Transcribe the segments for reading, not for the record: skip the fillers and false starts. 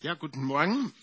Ja, guten Morgen.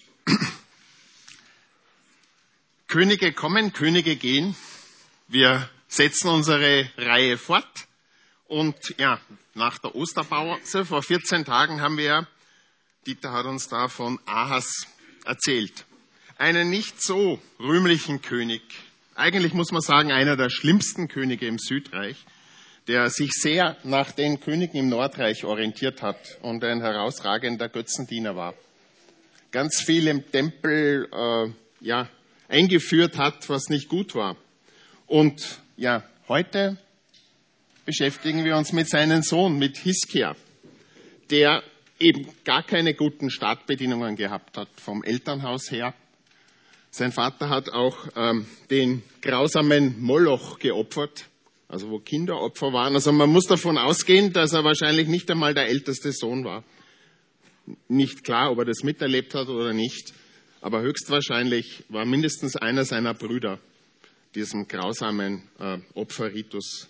Könige kommen, Könige gehen. Wir setzen unsere Reihe fort. Und ja, nach der Osterpause vor 14 Tagen haben wir, Dieter hat uns da von Ahas erzählt. Einen nicht so rühmlichen König. Eigentlich muss man sagen, einer der schlimmsten Könige im Südreich, der sich sehr nach den Königen im Nordreich orientiert hat und ein herausragender Götzendiener war. Ganz viel im Tempel eingeführt hat, was nicht gut war. Und ja, heute beschäftigen wir uns mit seinem Sohn, mit Hiskia, der eben gar keine guten Startbedingungen gehabt hat vom Elternhaus her. Sein Vater hat auch den grausamen Moloch geopfert, also wo Kinder Opfer waren. Also man muss davon ausgehen, dass er wahrscheinlich nicht einmal der älteste Sohn war. Nicht klar, ob er das miterlebt hat oder nicht, aber höchstwahrscheinlich war mindestens einer seiner Brüder diesem grausamen Opferritus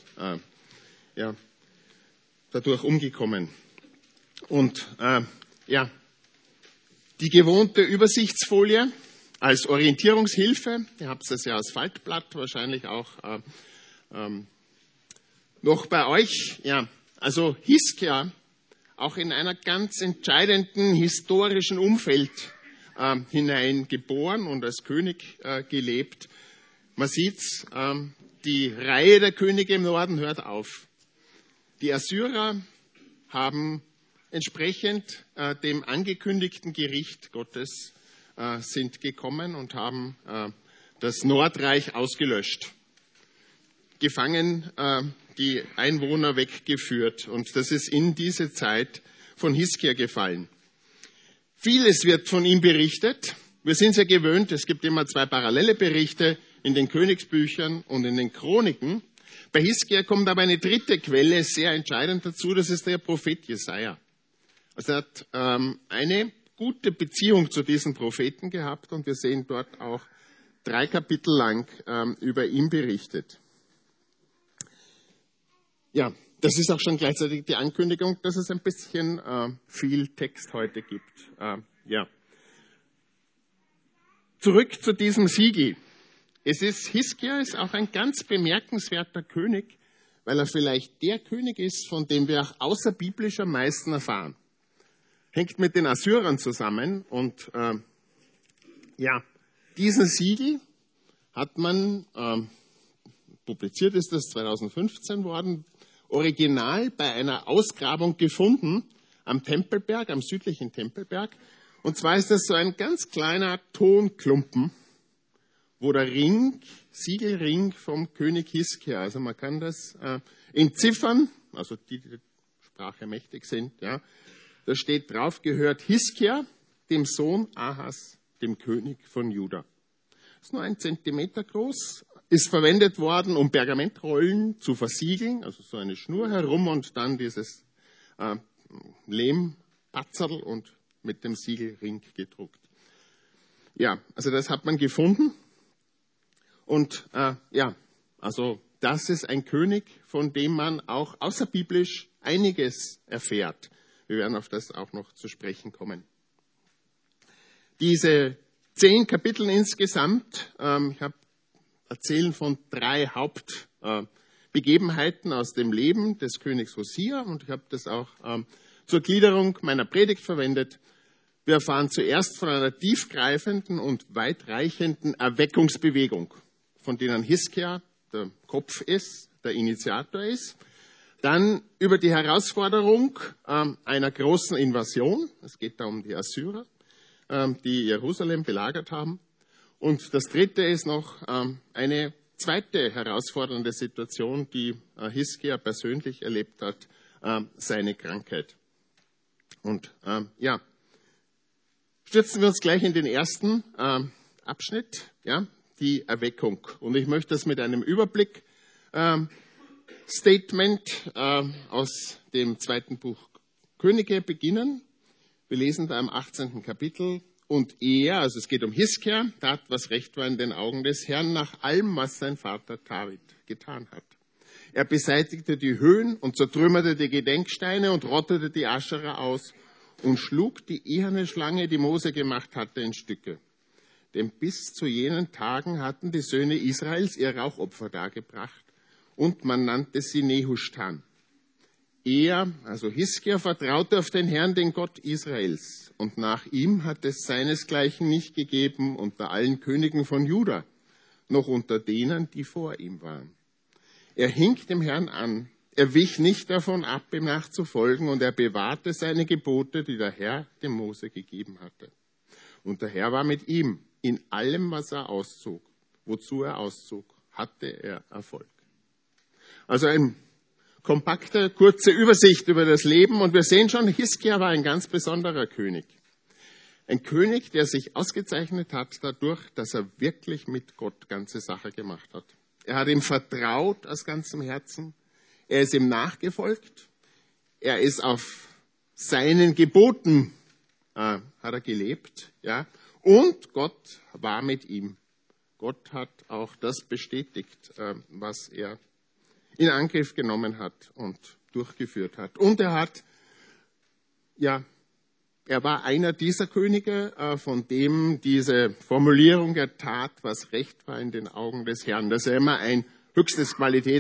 dadurch umgekommen. Und die gewohnte Übersichtsfolie als Orientierungshilfe, ihr habt es ja als Faltblatt wahrscheinlich auch noch bei euch. Ja, also Hiskia, auch in einer ganz entscheidenden historischen Umfeld hinein geboren und als König gelebt. Man sieht's, die Reihe der Könige im Norden hört auf. Die Assyrer haben entsprechend dem angekündigten Gericht Gottes sind gekommen und haben das Nordreich ausgelöscht. Gefangen die Einwohner weggeführt. Und das ist in diese Zeit von Hiskia gefallen. Vieles wird von ihm berichtet. Wir sind ja gewöhnt, es gibt immer zwei parallele Berichte in den Königsbüchern und in den Chroniken. Bei Hiskia kommt aber eine dritte Quelle sehr entscheidend dazu, das ist der Prophet Jesaja. Also er hat eine gute Beziehung zu diesen Propheten gehabt und wir sehen dort auch 3 Kapitel lang über ihn berichtet. Ja, das ist auch schon gleichzeitig die Ankündigung, dass es ein bisschen viel Text heute gibt. Zurück zu diesem Siegel. Hiskia ist auch ein ganz bemerkenswerter König, weil er vielleicht der König ist, von dem wir auch außerbiblisch am meisten erfahren. Hängt mit den Assyrern zusammen und diesen Siegel hat man, publiziert ist das 2015 worden, original bei einer Ausgrabung gefunden am Tempelberg, am südlichen Tempelberg. Und zwar ist das so ein ganz kleiner Tonklumpen, wo der Siegelring vom König Hiskia, also man kann das entziffern, also die Sprache mächtig sind, ja, da steht drauf, gehört Hiskia, dem Sohn Ahas, dem König von Juda. Das ist nur 1 Zentimeter groß, ist verwendet worden, um Pergamentrollen zu versiegeln, also so eine Schnur herum und dann dieses Lehmpatzerl und mit dem Siegelring gedruckt. Ja, also das hat man gefunden und also das ist ein König, von dem man auch außerbiblisch einiges erfährt. Wir werden auf das auch noch zu sprechen kommen. Diese 10 Kapitel insgesamt, ich habe erzählen von 3 Hauptbegebenheiten aus dem Leben des Königs Hosea und ich habe das auch zur Gliederung meiner Predigt verwendet. Wir erfahren zuerst von einer tiefgreifenden und weitreichenden Erweckungsbewegung, von denen Hiskia der Kopf ist, der Initiator ist. Dann über die Herausforderung einer großen Invasion. Es geht da um die Assyrer, die Jerusalem belagert haben. Und das dritte ist noch eine zweite herausfordernde Situation, die Hiskia persönlich erlebt hat, seine Krankheit. Und stürzen wir uns gleich in den ersten Abschnitt, die Erweckung. Und ich möchte das mit einem Überblick Statement aus dem 2. Buch Könige beginnen. Wir lesen da im 18. Kapitel. Und er, also es geht um Hiskia, tat, was recht war in den Augen des Herrn, nach allem, was sein Vater David getan hat. Er beseitigte die Höhen und zertrümmerte die Gedenksteine und rottete die Ascherer aus und schlug die eherne Schlange, die Mose gemacht hatte, in Stücke. Denn bis zu jenen Tagen hatten die Söhne Israels ihr Rauchopfer dargebracht und man nannte sie Nehushtan. Er, also Hiskia, vertraute auf den Herrn, den Gott Israels. Und nach ihm hat es seinesgleichen nicht gegeben unter allen Königen von Juda, noch unter denen, die vor ihm waren. Er hing dem Herrn an. Er wich nicht davon ab, ihm nachzufolgen, und er bewahrte seine Gebote, die der Herr dem Mose gegeben hatte. Und der Herr war mit ihm. In allem, was er auszog, wozu er auszog, hatte er Erfolg. Also eine kompakte, kurze Übersicht über das Leben. Und wir sehen schon, Hiskia war ein ganz besonderer König. Ein König, der sich ausgezeichnet hat dadurch, dass er wirklich mit Gott ganze Sache gemacht hat. Er hat ihm vertraut aus ganzem Herzen. Er ist ihm nachgefolgt. Er ist auf seinen Geboten hat er gelebt, ja. Und Gott war mit ihm. Gott hat auch das bestätigt, was er in Angriff genommen hat und durchgeführt hat. Und er war einer dieser Könige, von dem diese Formulierung, er tat, was recht war in den Augen des Herrn, dass er immer ein höchstes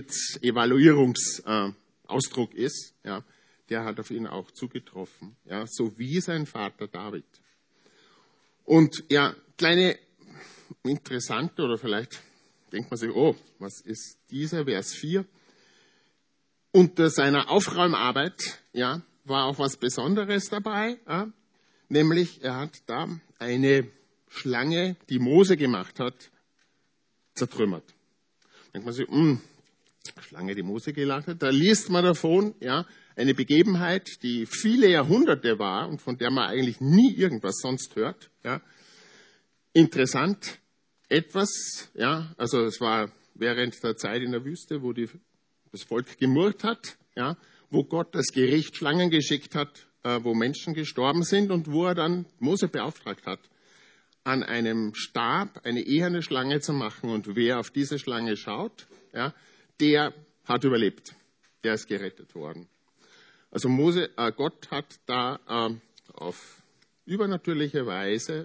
Qualitätsevaluierungsausdruck ist, ja, der hat auf ihn auch zugetroffen, ja, so wie sein Vater David. Und ja, kleine interessante, oder vielleicht denkt man sich, oh, was ist dieser Vers 4? Unter seiner Aufräumarbeit, ja, war auch was Besonderes dabei, ja, nämlich er hat da eine Schlange, die Mose gemacht hat, zertrümmert. Denkt man sich, Schlange, die Mose gemacht hat, da liest man davon, ja, eine Begebenheit, die viele Jahrhunderte war und von der man eigentlich nie irgendwas sonst hört. Ja. Interessant, etwas, ja, also es war während der Zeit in der Wüste, wo das Volk gemurrt hat, ja, wo Gott das Gericht Schlangen geschickt hat, wo Menschen gestorben sind und wo er dann Mose beauftragt hat, an einem Stab eine eherne Schlange zu machen. Und wer auf diese Schlange schaut, ja, der hat überlebt, der ist gerettet worden. Also Gott hat da auf übernatürliche Weise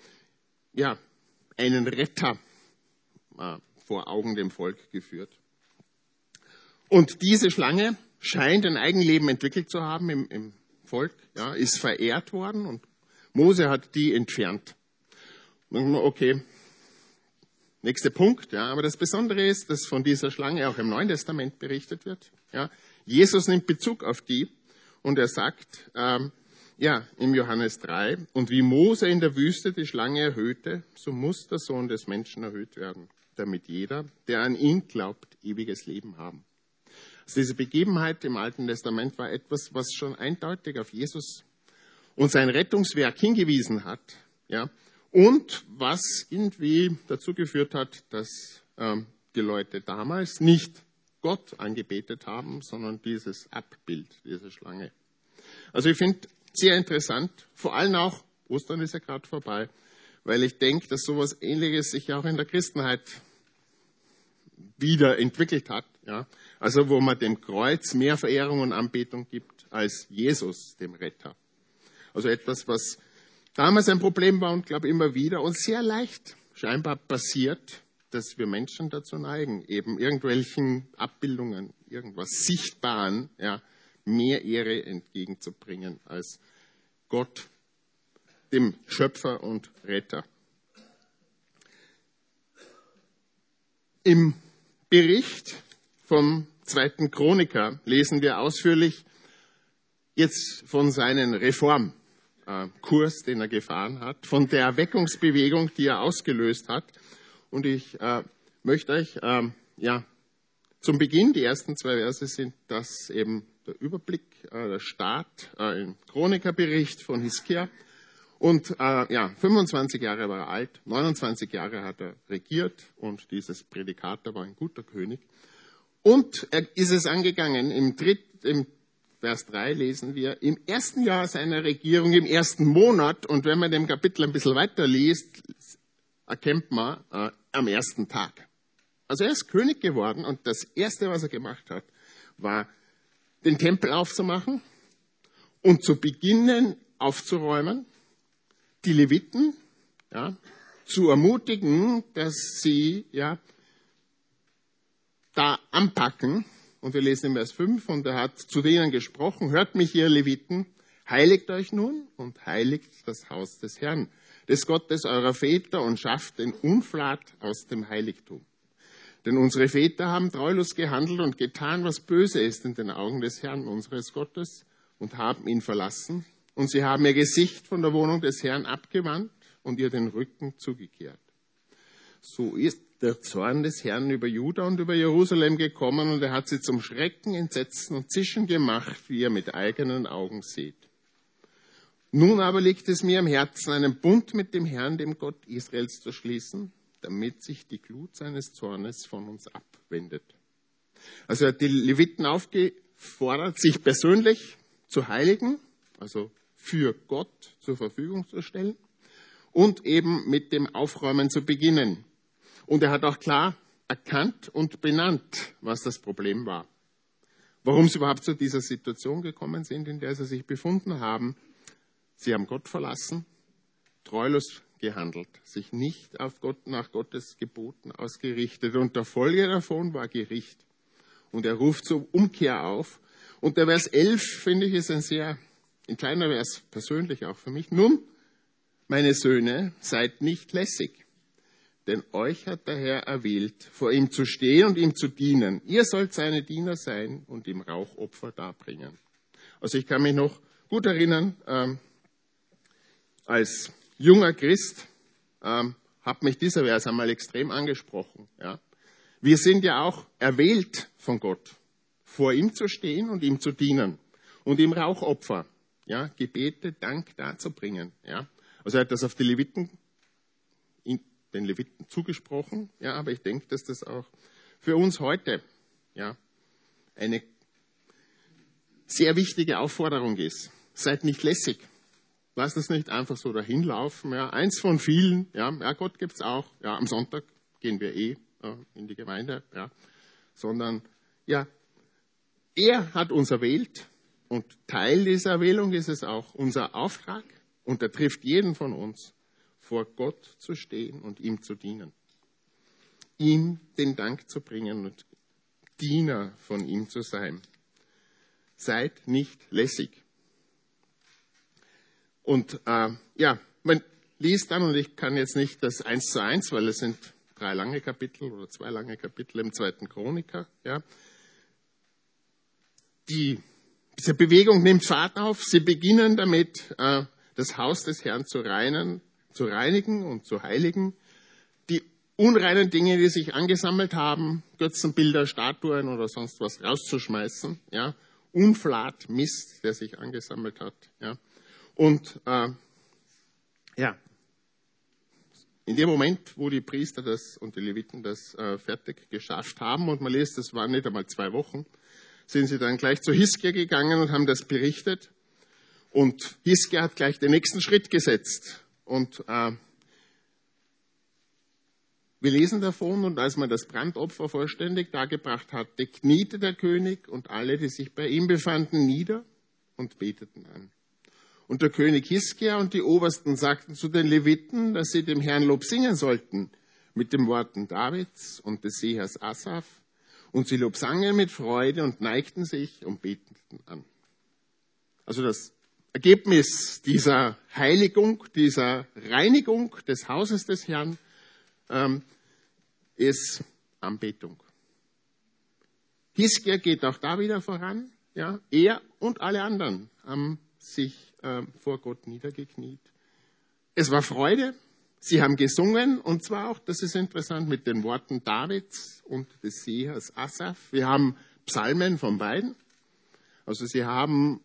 einen Retter vor Augen dem Volk geführt. Und diese Schlange scheint ein Eigenleben entwickelt zu haben im Volk, ja, ist verehrt worden und Mose hat die entfernt. Okay, nächster Punkt, ja, aber das Besondere ist, dass von dieser Schlange auch im Neuen Testament berichtet wird. Ja. Jesus nimmt Bezug auf die und er sagt, im Johannes 3, und wie Mose in der Wüste die Schlange erhöhte, so muss der Sohn des Menschen erhöht werden, damit jeder, der an ihn glaubt, ewiges Leben haben. Also diese Begebenheit im Alten Testament war etwas, was schon eindeutig auf Jesus und sein Rettungswerk hingewiesen hat, ja, und was irgendwie dazu geführt hat, dass die Leute damals nicht Gott angebetet haben, sondern dieses Abbild, diese Schlange. Also ich finde sehr interessant, vor allem auch, Ostern ist ja gerade vorbei, weil ich denke, dass sowas Ähnliches sich auch in der Christenheit wieder entwickelt hat. Ja? Also wo man dem Kreuz mehr Verehrung und Anbetung gibt als Jesus, dem Retter. Also etwas, was damals ein Problem war und glaube immer wieder und sehr leicht scheinbar passiert, dass wir Menschen dazu neigen, eben irgendwelchen Abbildungen, irgendwas Sichtbaren, ja, mehr Ehre entgegenzubringen als Gott, dem Schöpfer und Retter. Im Bericht vom 2. Chroniker lesen wir ausführlich jetzt von seinen Reformkurs, den er gefahren hat, von der Erweckungsbewegung, die er ausgelöst hat. Und ich möchte euch zum Beginn, die ersten 2 Verse sind das eben der Überblick, der Start im Chronikerbericht von Hiskia. Und 25 Jahre war er alt, 29 Jahre hat er regiert und dieses Prädikat, er war ein guter König. Und er ist es angegangen, im Vers 3 lesen wir, im ersten Jahr seiner Regierung, im ersten Monat, und wenn man dem Kapitel ein bisschen weiter liest, erkennt man am ersten Tag. Also er ist König geworden und das Erste, was er gemacht hat, war, den Tempel aufzumachen und zu beginnen, aufzuräumen, die Leviten zu ermutigen, dass sie da anpacken. Und wir lesen im Vers 5, und er hat zu denen gesprochen: Hört mich, ihr Leviten, heiligt euch nun und heiligt das Haus des Herrn, des Gottes eurer Väter, und schafft den Unflat aus dem Heiligtum. Denn unsere Väter haben treulos gehandelt und getan, was böse ist in den Augen des Herrn, unseres Gottes, und haben ihn verlassen. Und sie haben ihr Gesicht von der Wohnung des Herrn abgewandt und ihr den Rücken zugekehrt. So ist der Zorn des Herrn über Juda und über Jerusalem gekommen, und er hat sie zum Schrecken, Entsetzen und Zischen gemacht, wie ihr mit eigenen Augen seht. Nun aber liegt es mir am Herzen, einen Bund mit dem Herrn, dem Gott Israels, zu schließen, damit sich die Glut seines Zornes von uns abwendet. Also er hat die Leviten aufgefordert, sich persönlich zu heiligen, also für Gott zur Verfügung zu stellen und eben mit dem Aufräumen zu beginnen. Und er hat auch klar erkannt und benannt, was das Problem war. Warum sie überhaupt zu dieser Situation gekommen sind, in der sie sich befunden haben. Sie haben Gott verlassen, treulos gehandelt, sich nicht auf Gott, nach Gottes Geboten ausgerichtet. Und der Folge davon war Gericht. Und er ruft zur Umkehr auf. Und der Vers 11, finde ich, ist ein kleiner Vers, persönlich auch für mich. Nun, meine Söhne, seid nicht lässig, denn euch hat der Herr erwählt, vor ihm zu stehen und ihm zu dienen. Ihr sollt seine Diener sein und ihm Rauchopfer darbringen. Also ich kann mich noch gut erinnern, als junger Christ hat mich dieser Vers einmal extrem angesprochen. Ja. Wir sind ja auch erwählt von Gott, vor ihm zu stehen und ihm zu dienen und ihm Rauchopfer, Gebete, Dank darzubringen. Ja. Also er hat das auf den Leviten zugesprochen, aber ich denke, dass das auch für uns heute eine sehr wichtige Aufforderung ist. Seid nicht lässig. Lasst das nicht einfach so dahinlaufen. Eins von vielen. Gott gibt's auch. Am Sonntag gehen wir in die Gemeinde. Sondern er hat uns erwählt, und Teil dieser Erwählung ist es auch unser Auftrag, und er trifft jeden von uns, vor Gott zu stehen und ihm zu dienen. Ihm den Dank zu bringen und Diener von ihm zu sein. Seid nicht lässig. Und man liest dann, und ich kann jetzt nicht das 1:1, weil es sind 3 lange Kapitel oder 2 lange Kapitel im 2. Chroniker. Diese Bewegung nimmt Fahrt auf. Sie beginnen damit, das Haus des Herrn zu reinigen und zu heiligen. Die unreinen Dinge, die sich angesammelt haben, Götzenbilder, Statuen oder sonst was rauszuschmeißen. Unflat, Mist, der sich angesammelt hat. Und in dem Moment, wo die Priester und die Leviten das fertig geschafft haben, und man liest, das waren nicht einmal 2 Wochen, sind sie dann gleich zu Hiskia gegangen und haben das berichtet. Und Hiskia hat gleich den nächsten Schritt gesetzt. Und wir lesen davon, und als man das Brandopfer vollständig dargebracht hatte, kniete der König und alle, die sich bei ihm befanden, nieder und beteten an. Und der König Hiskia und die Obersten sagten zu den Leviten, dass sie dem Herrn Lob singen sollten, mit den Worten Davids und des Sehers Asaf. Und sie Lob sangen mit Freude und neigten sich und beteten an. Also das Ergebnis dieser Heiligung, dieser Reinigung des Hauses des Herrn ist Anbetung. Hiskia geht auch da wieder voran. Er und alle anderen haben sich vor Gott niedergekniet. Es war Freude. Sie haben gesungen, und zwar auch, das ist interessant, mit den Worten Davids und des Sehers Asaf. Wir haben Psalmen von beiden. Also sie haben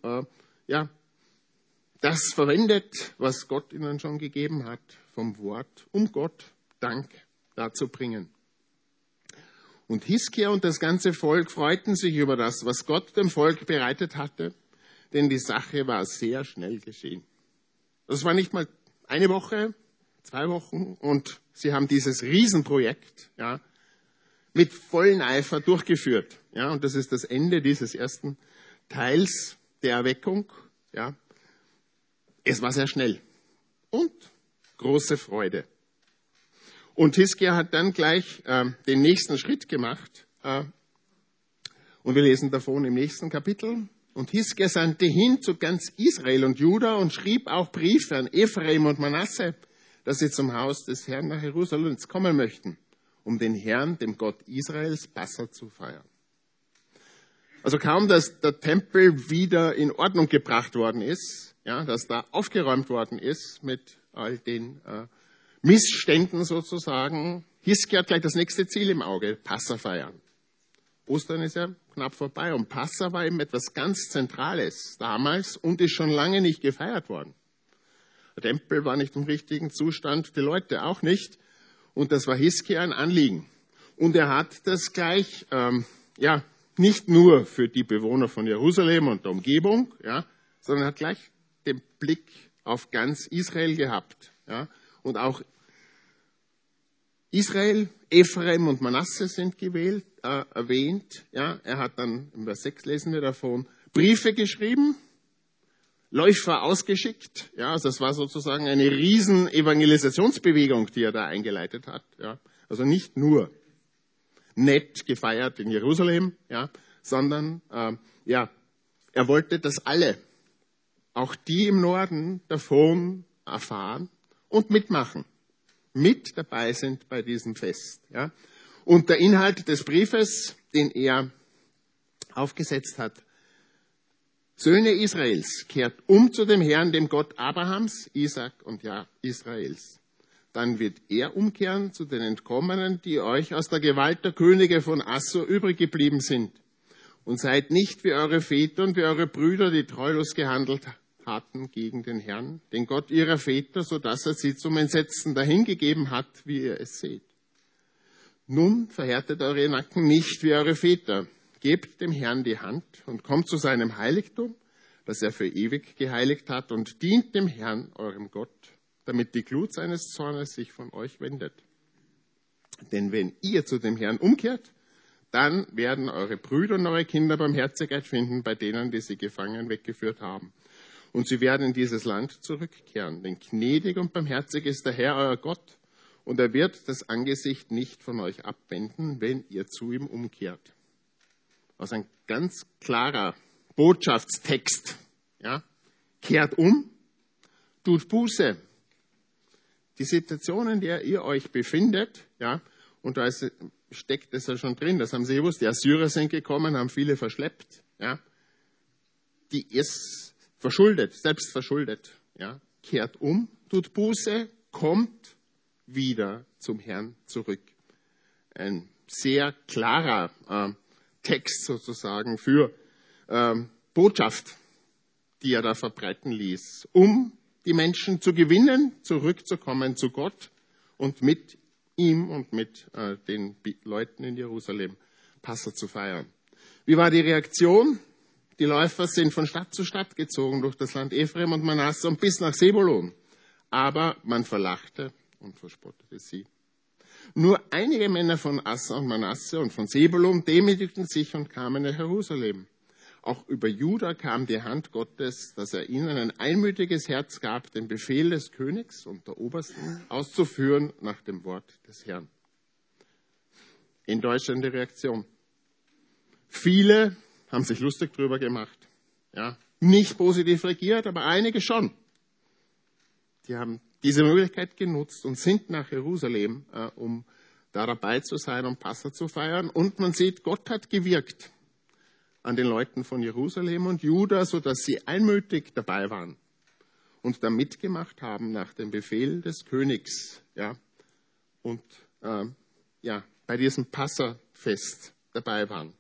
das verwendet, was Gott ihnen schon gegeben hat vom Wort, um Gott Dank darzubringen. Und Hiskia und das ganze Volk freuten sich über das, was Gott dem Volk bereitet hatte, denn die Sache war sehr schnell geschehen. Das war nicht mal 1 Woche, 2 Wochen, und sie haben dieses Riesenprojekt mit vollem Eifer durchgeführt. Und das ist das Ende dieses ersten Teils der Erweckung. es war sehr schnell und große Freude. Und Hiskia hat dann gleich den nächsten Schritt gemacht. Und wir lesen davon im nächsten Kapitel. Und Hiskia sandte hin zu ganz Israel und Juda und schrieb auch Briefe an Ephraim und Manasse, dass sie zum Haus des Herrn nach Jerusalem kommen möchten, um den Herrn, dem Gott Israels, Passa zu feiern. Also kaum, dass der Tempel wieder in Ordnung gebracht worden ist, ja, dass da aufgeräumt worden ist mit all den Missständen sozusagen, Hiskia hat gleich das nächste Ziel im Auge, Passa feiern. Ostern ist ja knapp vorbei und Passa war eben etwas ganz Zentrales damals und ist schon lange nicht gefeiert worden. Der Tempel war nicht im richtigen Zustand, die Leute auch nicht und das war Hiskia ein Anliegen. Und er hat das gleich, nicht nur für die Bewohner von Jerusalem und der Umgebung, ja, sondern hat gleich den Blick auf ganz Israel gehabt. Ja, und auch Israel, Ephraim und Manasse sind erwähnt. Ja, er hat dann, in Vers 6 lesen wir davon, Briefe geschrieben, Läufer ausgeschickt. Ja, also das war sozusagen eine riesen Evangelisationsbewegung, die er da eingeleitet hat. Ja, also nicht nur nett gefeiert in Jerusalem, ja, sondern er wollte, dass alle, auch die im Norden, davon erfahren und mitmachen, mit dabei sind bei diesem Fest. Ja. Und der Inhalt des Briefes, den er aufgesetzt hat, Söhne Israels, kehrt um zu dem Herrn, dem Gott Abrahams, Isaak und Israels. Dann wird er umkehren zu den Entkommenen, die euch aus der Gewalt der Könige von Assur übrig geblieben sind. Und seid nicht wie eure Väter und wie eure Brüder, die treulos gehandelt hatten gegen den Herrn, den Gott ihrer Väter, sodass er sie zum Entsetzen dahingegeben hat, wie ihr es seht. Nun verhärtet eure Nacken nicht wie eure Väter. Gebt dem Herrn die Hand und kommt zu seinem Heiligtum, das er für ewig geheiligt hat, und dient dem Herrn, eurem Gott, damit die Glut seines Zornes sich von euch wendet. Denn wenn ihr zu dem Herrn umkehrt, dann werden eure Brüder und eure Kinder Barmherzigkeit finden bei denen, die sie gefangen weggeführt haben. Und sie werden in dieses Land zurückkehren. Denn gnädig und barmherzig ist der Herr, euer Gott, und er wird das Angesicht nicht von euch abwenden, wenn ihr zu ihm umkehrt. Also ein ganz klarer Botschaftstext. Ja? Kehrt um, tut Buße. Die Situation, in der ihr euch befindet, ja, und da steckt es ja schon drin, das haben Sie gewusst, die Assyrer sind gekommen, haben viele verschleppt, ja, die ist verschuldet, selbst verschuldet, ja, kehrt um, tut Buße, kommt wieder zum Herrn zurück. Ein sehr klarer Text sozusagen für Botschaft, die er da verbreiten ließ, um die Menschen zu gewinnen, zurückzukommen zu Gott und mit ihm und mit den Leuten in Jerusalem Passa zu feiern. Wie war die Reaktion? Die Läufer sind von Stadt zu Stadt gezogen durch das Land Ephraim und Manasse und bis nach Sebulon. Aber man verlachte und verspottete sie. Nur einige Männer von Assa und Manasse und von Sebulon demütigten sich und kamen nach Jerusalem. Auch über Juda kam die Hand Gottes, dass er ihnen ein einmütiges Herz gab, den Befehl des Königs und der Obersten auszuführen nach dem Wort des Herrn. In Deutschland die Reaktion. Viele haben sich lustig drüber gemacht. Ja, nicht positiv reagiert, aber einige schon. Die haben diese Möglichkeit genutzt und sind nach Jerusalem, um da dabei zu sein, um Passa zu feiern. Und man sieht, Gott hat gewirkt an den Leuten von Jerusalem und Juda, sodass sie einmütig dabei waren und da mitgemacht haben nach dem Befehl des Königs, ja, und bei diesem Passafest dabei waren.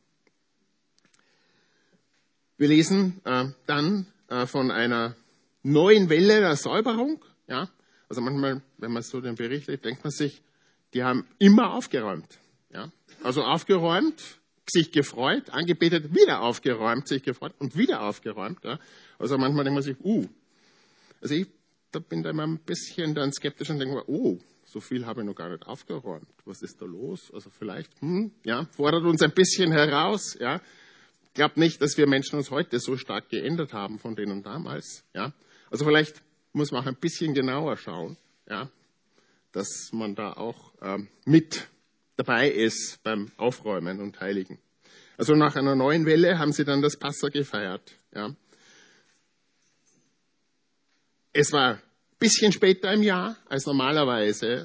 Wir lesen dann von einer neuen Welle der Säuberung, ja. Also manchmal, wenn man so den Bericht liest, denkt man sich, die haben immer aufgeräumt, ja. Also aufgeräumt, sich gefreut, angebetet, wieder aufgeräumt, sich gefreut und wieder aufgeräumt. Ja. Also manchmal denkt man sich, also ich bin da immer ein bisschen dann skeptisch und denke mir, so viel habe ich noch gar nicht aufgeräumt. Was ist da los? Also vielleicht, fordert uns ein bisschen heraus. Ja. Ich glaube nicht, dass wir Menschen uns heute so stark geändert haben von denen damals. Ja. Also vielleicht muss man auch ein bisschen genauer schauen, ja, dass man da auch mit dabei ist beim Aufräumen und Heiligen. Also nach einer neuen Welle haben sie dann das Passa gefeiert. Ja. Es war ein bisschen später im Jahr, als normalerweise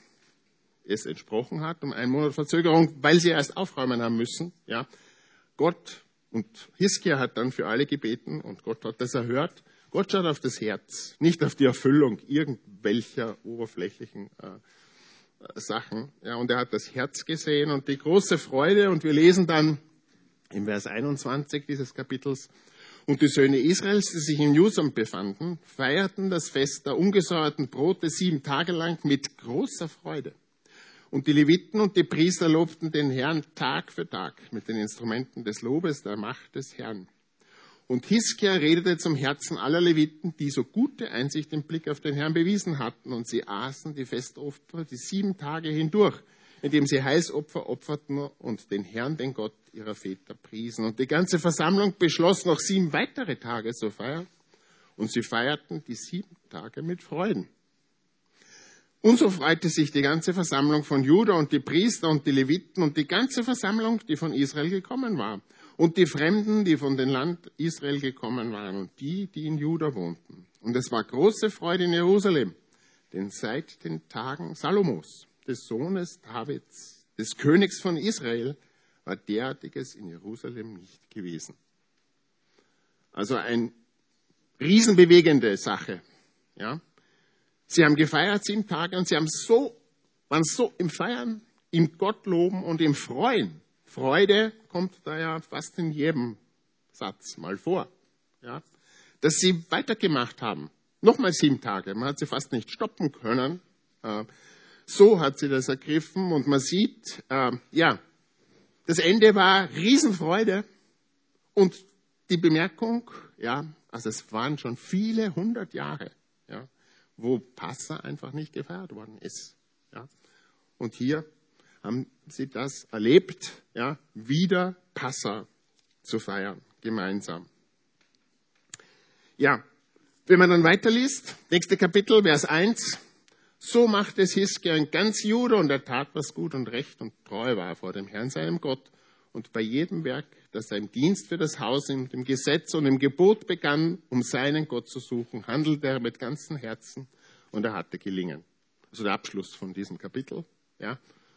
es entsprochen hat, um einen Monat Verzögerung, weil sie erst aufräumen haben müssen. Ja. Gott und Hiskia hat dann für alle gebeten und Gott hat das erhört. Gott schaut auf das Herz, nicht auf die Erfüllung irgendwelcher oberflächlichen Sachen. Ja, und er hat das Herz gesehen und die große Freude. Und wir lesen dann im Vers 21 dieses Kapitels: Und die Söhne Israels, die sich in Jusam befanden, feierten das Fest der ungesäuerten Brote 7 Tage lang mit großer Freude. Und die Leviten und die Priester lobten den Herrn Tag für Tag mit den Instrumenten des Lobes der Macht des Herrn. Und Hiskia redete zum Herzen aller Leviten, die so gute Einsicht im Blick auf den Herrn bewiesen hatten. Und sie aßen die Festopfer die 7 Tage hindurch, indem sie Heißopfer opferten und den Herrn, den Gott ihrer Väter, priesen. Und die ganze Versammlung beschloss, noch 7 weitere Tage zu feiern. Und sie feierten die 7 Tage mit Freuden. Und so freute sich die ganze Versammlung von Juda und die Priester und die Leviten und die ganze Versammlung, die von Israel gekommen war. Und die Fremden, die von dem Land Israel gekommen waren und die in Juda wohnten. Und es war große Freude in Jerusalem, denn seit den Tagen Salomos, des Sohnes Davids, des Königs von Israel, war derartiges in Jerusalem nicht gewesen. Also eine riesenbewegende Sache. Ja. Sie haben gefeiert 7 Tage und sie waren so im Feiern, im Gottloben und im Freuen. Freude kommt da ja fast in jedem Satz mal vor. Ja. Dass sie weitergemacht haben. Nochmal 7 Tage. Man hat sie fast nicht stoppen können. So hat sie das ergriffen und man sieht, das Ende war Riesenfreude und die Bemerkung, also es waren schon viele 100 Jahre, wo Passa einfach nicht gefeiert worden ist. Ja. Und hier haben sie das erlebt, wieder Passa zu feiern, gemeinsam. Ja, wenn man dann weiterliest, nächste Kapitel, Vers 1, so machte es Hiskia in ganz Juda und er tat, was gut und recht und treu war vor dem Herrn, seinem Gott. Und bei jedem Werk, das er im Dienst für das Haus, im Gesetz und im Gebot begann, um seinen Gott zu suchen, handelte er mit ganzem Herzen und er hatte gelingen. Also der Abschluss von diesem Kapitel. Ja.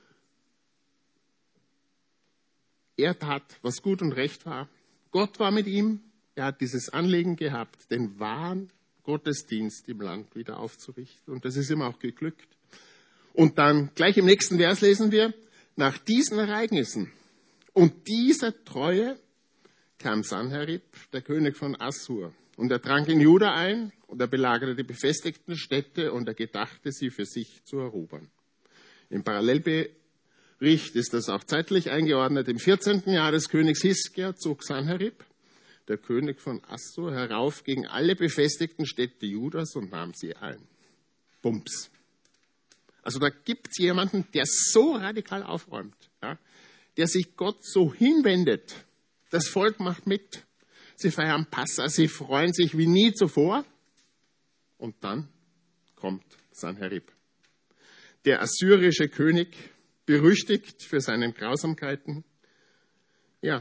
Er tat, was gut und recht war. Gott war mit ihm. Er hat dieses Anliegen gehabt, den wahren Gottesdienst im Land wieder aufzurichten. Und das ist ihm auch geglückt. Und dann gleich im nächsten Vers lesen wir, nach diesen Ereignissen und dieser Treue kam Sanherib, der König von Assur. Und er drang in Juda ein und er belagerte die befestigten Städte und er gedachte, sie für sich zu erobern. Im Parallelbericht ist das auch zeitlich eingeordnet. Im 14. Jahr des Königs Hiskia zog Sanherib, der König von Assur, herauf gegen alle befestigten Städte Judas und nahm sie ein. Bums. Also da gibt es jemanden, der so radikal aufräumt, der sich Gott so hinwendet. Das Volk macht mit. Sie feiern Passa, sie freuen sich wie nie zuvor. Und dann kommt Sanherib. Der assyrische König, berüchtigt für seine Grausamkeiten. Ja,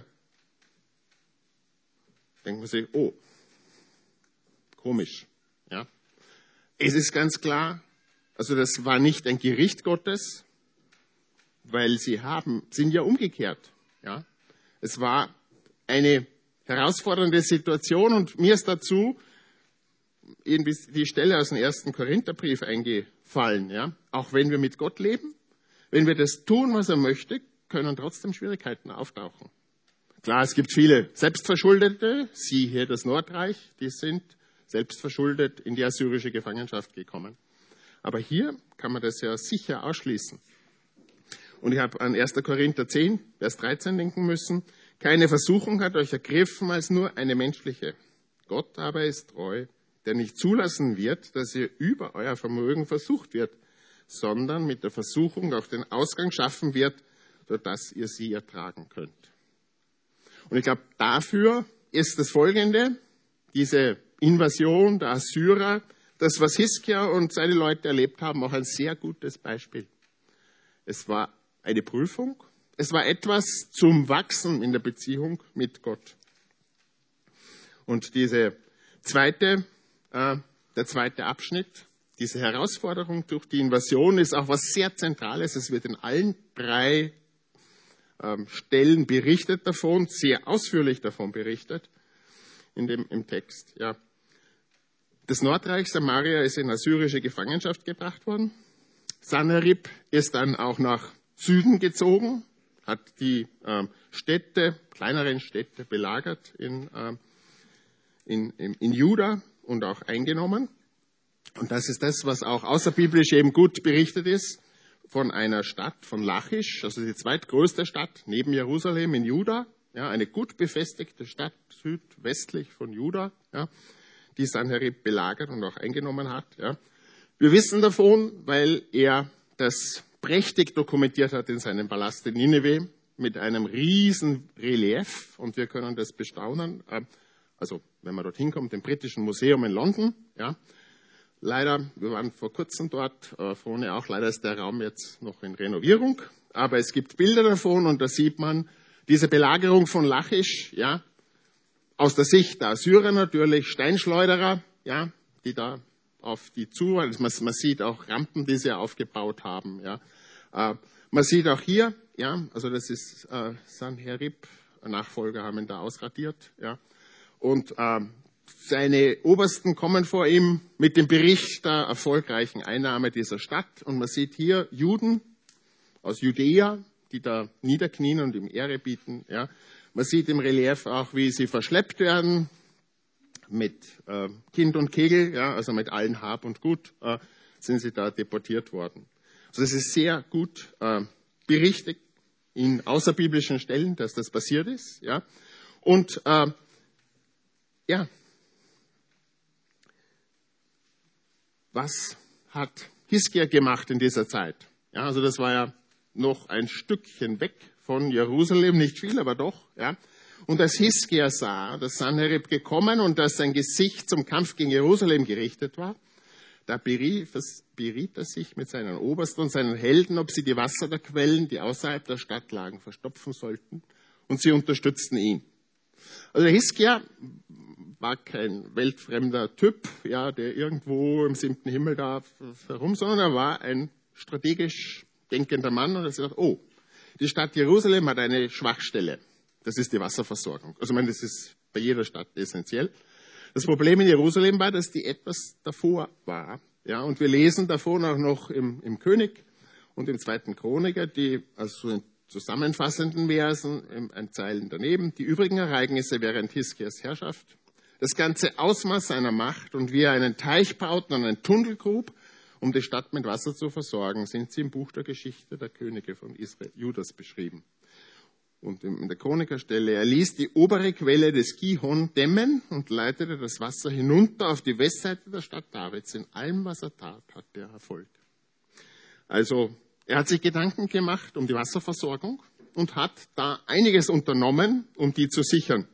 denkt man sich, oh, komisch. Ja. Es ist ganz klar, also das war nicht ein Gericht Gottes, weil sie sind ja umgekehrt. Ja. Es war eine herausfordernde Situation und mir ist dazu irgendwie die Stelle aus dem 1. Korintherbrief eingefallen. Ja. Auch wenn wir mit Gott leben, wenn wir das tun, was er möchte, können trotzdem Schwierigkeiten auftauchen. Klar, es gibt viele Selbstverschuldete, siehe hier das Nordreich, die sind selbstverschuldet in die assyrische Gefangenschaft gekommen. Aber hier kann man das ja sicher ausschließen. Und ich habe an 1. Korinther 10, Vers 13 denken müssen. Keine Versuchung hat euch ergriffen als nur eine menschliche. Gott aber ist treu, der nicht zulassen wird, dass ihr über euer Vermögen versucht wird, sondern mit der Versuchung auch den Ausgang schaffen wird, sodass ihr sie ertragen könnt. Und ich glaube, dafür ist das Folgende, diese Invasion der Assyrer, das, was Hiskia und seine Leute erlebt haben, auch ein sehr gutes Beispiel. Es war eine Prüfung. Es war etwas zum Wachsen in der Beziehung mit Gott. Und der zweite Abschnitt, diese Herausforderung durch die Invasion, ist auch was sehr Zentrales. Es wird in allen 3 Stellen berichtet davon, sehr ausführlich davon berichtet im Text. Ja. Das Nordreich Samaria ist in assyrische Gefangenschaft gebracht worden. Sanherib ist dann auch nach Süden gezogen, hat die kleineren Städte belagert in Juda und auch eingenommen. Und das ist das, was auch außerbiblisch eben gut berichtet ist, von einer Stadt, von Lachisch, also die zweitgrößte Stadt neben Jerusalem in Juda, ja, eine gut befestigte Stadt südwestlich von Juda, ja, die Sanherib belagert und auch eingenommen hat. Ja. Wir wissen davon, weil er das prächtig dokumentiert hat in seinem Palast in Nineveh mit einem riesen Relief, und wir können das bestaunen. Also wenn man dorthin kommt, im Britischen Museum in London. Ja. Leider, wir waren vor kurzem dort, vorne auch, leider ist der Raum jetzt noch in Renovierung, aber es gibt Bilder davon und da sieht man diese Belagerung von Lachisch, ja, aus der Sicht der Assyrer natürlich, Steinschleuderer, ja, die da auf die zu, also man sieht auch Rampen, die sie aufgebaut haben, ja. Man sieht auch hier, ja, also das ist Sanherib, Nachfolger haben ihn da ausradiert, ja, und seine Obersten kommen vor ihm mit dem Bericht der erfolgreichen Einnahme dieser Stadt. Und man sieht hier Juden aus Judäa, die da niederknien und ihm Ehre bieten. Ja. Man sieht im Relief auch, wie sie verschleppt werden mit Kind und Kegel, ja, also mit allen Hab und Gut sind sie da deportiert worden. Also es ist sehr gut berichtet in außerbiblischen Stellen, dass das passiert ist. Ja. Und ja, was hat Hiskia gemacht in dieser Zeit? Ja, also das war ja noch ein Stückchen weg von Jerusalem, nicht viel, aber doch. Ja. Und als Hiskia sah, dass Sanherib gekommen und dass sein Gesicht zum Kampf gegen Jerusalem gerichtet war, da beriet er sich mit seinen Obersten und seinen Helden, ob sie die Wasser der Quellen, die außerhalb der Stadt lagen, verstopfen sollten. Und sie unterstützten ihn. Also Hiskia war kein weltfremder Typ, ja, der irgendwo im 7. Himmel da herum, sondern er war ein strategisch denkender Mann und er sagt, oh, die Stadt Jerusalem hat eine Schwachstelle. Das ist die Wasserversorgung. Also ich meine, das ist bei jeder Stadt essentiell. Das Problem in Jerusalem war, dass die etwas davor war. Ja, und wir lesen davon auch noch im König und im 2. Chroniker, die also in zusammenfassenden Versen, ein Zeilen daneben, die übrigen Ereignisse während Hiskias Herrschaft, das ganze Ausmaß seiner Macht und wie er einen Teich baut und einen Tunnel grub, um die Stadt mit Wasser zu versorgen, sind sie im Buch der Geschichte der Könige von Israel, Judas beschrieben. Und in der Chronikerstelle, er ließ die obere Quelle des Gihon dämmen und leitete das Wasser hinunter auf die Westseite der Stadt Davids. In allem, was er tat, hat er Erfolg. Also, er hat sich Gedanken gemacht um die Wasserversorgung und hat da einiges unternommen, um die zu sichern.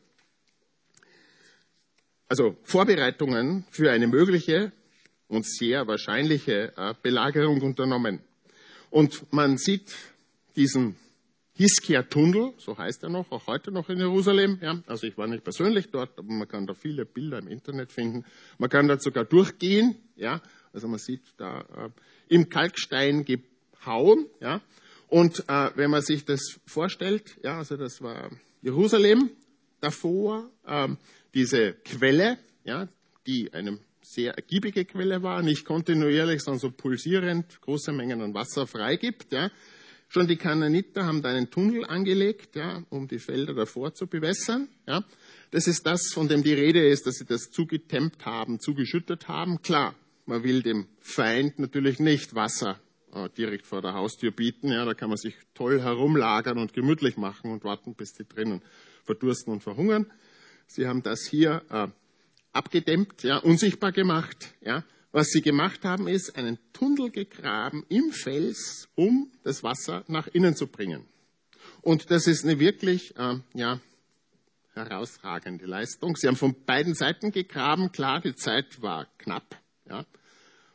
Also Vorbereitungen für eine mögliche und sehr wahrscheinliche Belagerung unternommen. Und man sieht diesen Hiskia-Tunnel, so heißt er noch, auch heute noch in Jerusalem. Ja. Also ich war nicht persönlich dort, aber man kann da viele Bilder im Internet finden. Man kann dort sogar durchgehen. Ja. Also man sieht da im Kalkstein gehauen. Ja. Und wenn man sich das vorstellt, ja, also das war Jerusalem, davor diese Quelle, ja, die eine sehr ergiebige Quelle war, nicht kontinuierlich, sondern so pulsierend große Mengen an Wasser freigibt. Ja. Schon die Kanaaniter haben da einen Tunnel angelegt, ja, um die Felder davor zu bewässern. Ja. Das ist das, von dem die Rede ist, dass sie das zugetempt haben, zugeschüttet haben. Klar, man will dem Feind natürlich nicht Wasser direkt vor der Haustür bieten. Ja, da kann man sich toll herumlagern und gemütlich machen und warten, bis die drinnen verdursten und verhungern. Sie haben das hier abgedämmt, ja, unsichtbar gemacht. Ja. Was sie gemacht haben, ist einen Tunnel gegraben im Fels, um das Wasser nach innen zu bringen. Und das ist eine wirklich herausragende Leistung. Sie haben von beiden Seiten gegraben. Klar, die Zeit war knapp. Ja.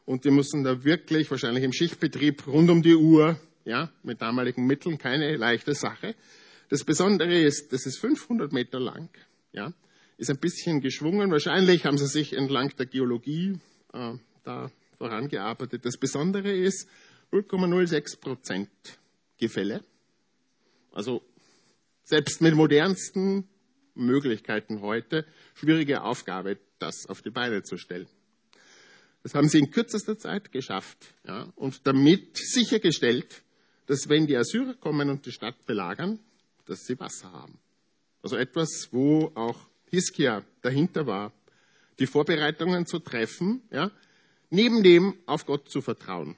Und die mussten da wirklich, wahrscheinlich im Schichtbetrieb, rund um die Uhr, ja, mit damaligen Mitteln, keine leichte Sache. Das Besondere ist, das ist 500 Meter lang, ja, ist ein bisschen geschwungen. Wahrscheinlich haben sie sich entlang der Geologie da vorangearbeitet. Das Besondere ist 0,06% Gefälle. Also selbst mit modernsten Möglichkeiten heute, schwierige Aufgabe, das auf die Beine zu stellen. Das haben sie in kürzester Zeit geschafft, ja, und damit sichergestellt, dass wenn die Assyrer kommen und die Stadt belagern, dass sie Wasser haben. Also etwas, wo auch Hiskia dahinter war, die Vorbereitungen zu treffen, ja, neben dem auf Gott zu vertrauen.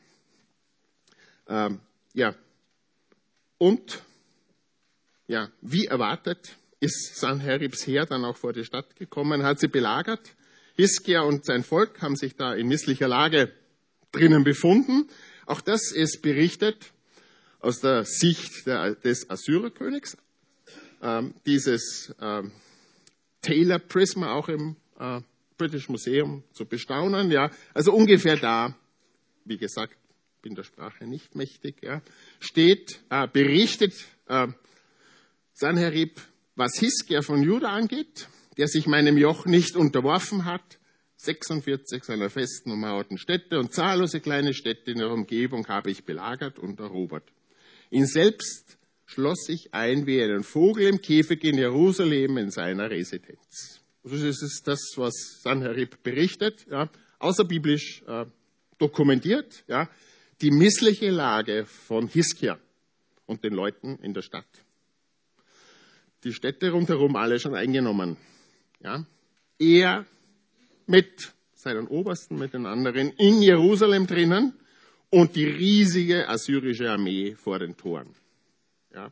Und wie erwartet ist Sanheribs Heer dann auch vor die Stadt gekommen, hat sie belagert. Hiskia und sein Volk haben sich da in misslicher Lage drinnen befunden. Auch das ist berichtet aus der Sicht des Assyrerkönigs. Dieses Taylor Prisma auch im British Museum zu bestaunen. Ja. Also ungefähr da, wie gesagt, bin der Sprache nicht mächtig, ja, steht, berichtet Sanherib, was Hiskia von Juda angeht, der sich meinem Joch nicht unterworfen hat, 46 seiner festen und mauerten Städte und zahllose kleine Städte in der Umgebung habe ich belagert und erobert. Ihn selbst schloss ich ein wie einen Vogel im Käfig in Jerusalem in seiner Residenz. Also das ist das, was Sanherib berichtet, ja, außerbiblisch dokumentiert, ja, die missliche Lage von Hiskia und den Leuten in der Stadt. Die Städte rundherum alle schon eingenommen. Ja. Er mit seinen Obersten, mit den anderen in Jerusalem drinnen und die riesige assyrische Armee vor den Toren. Ja.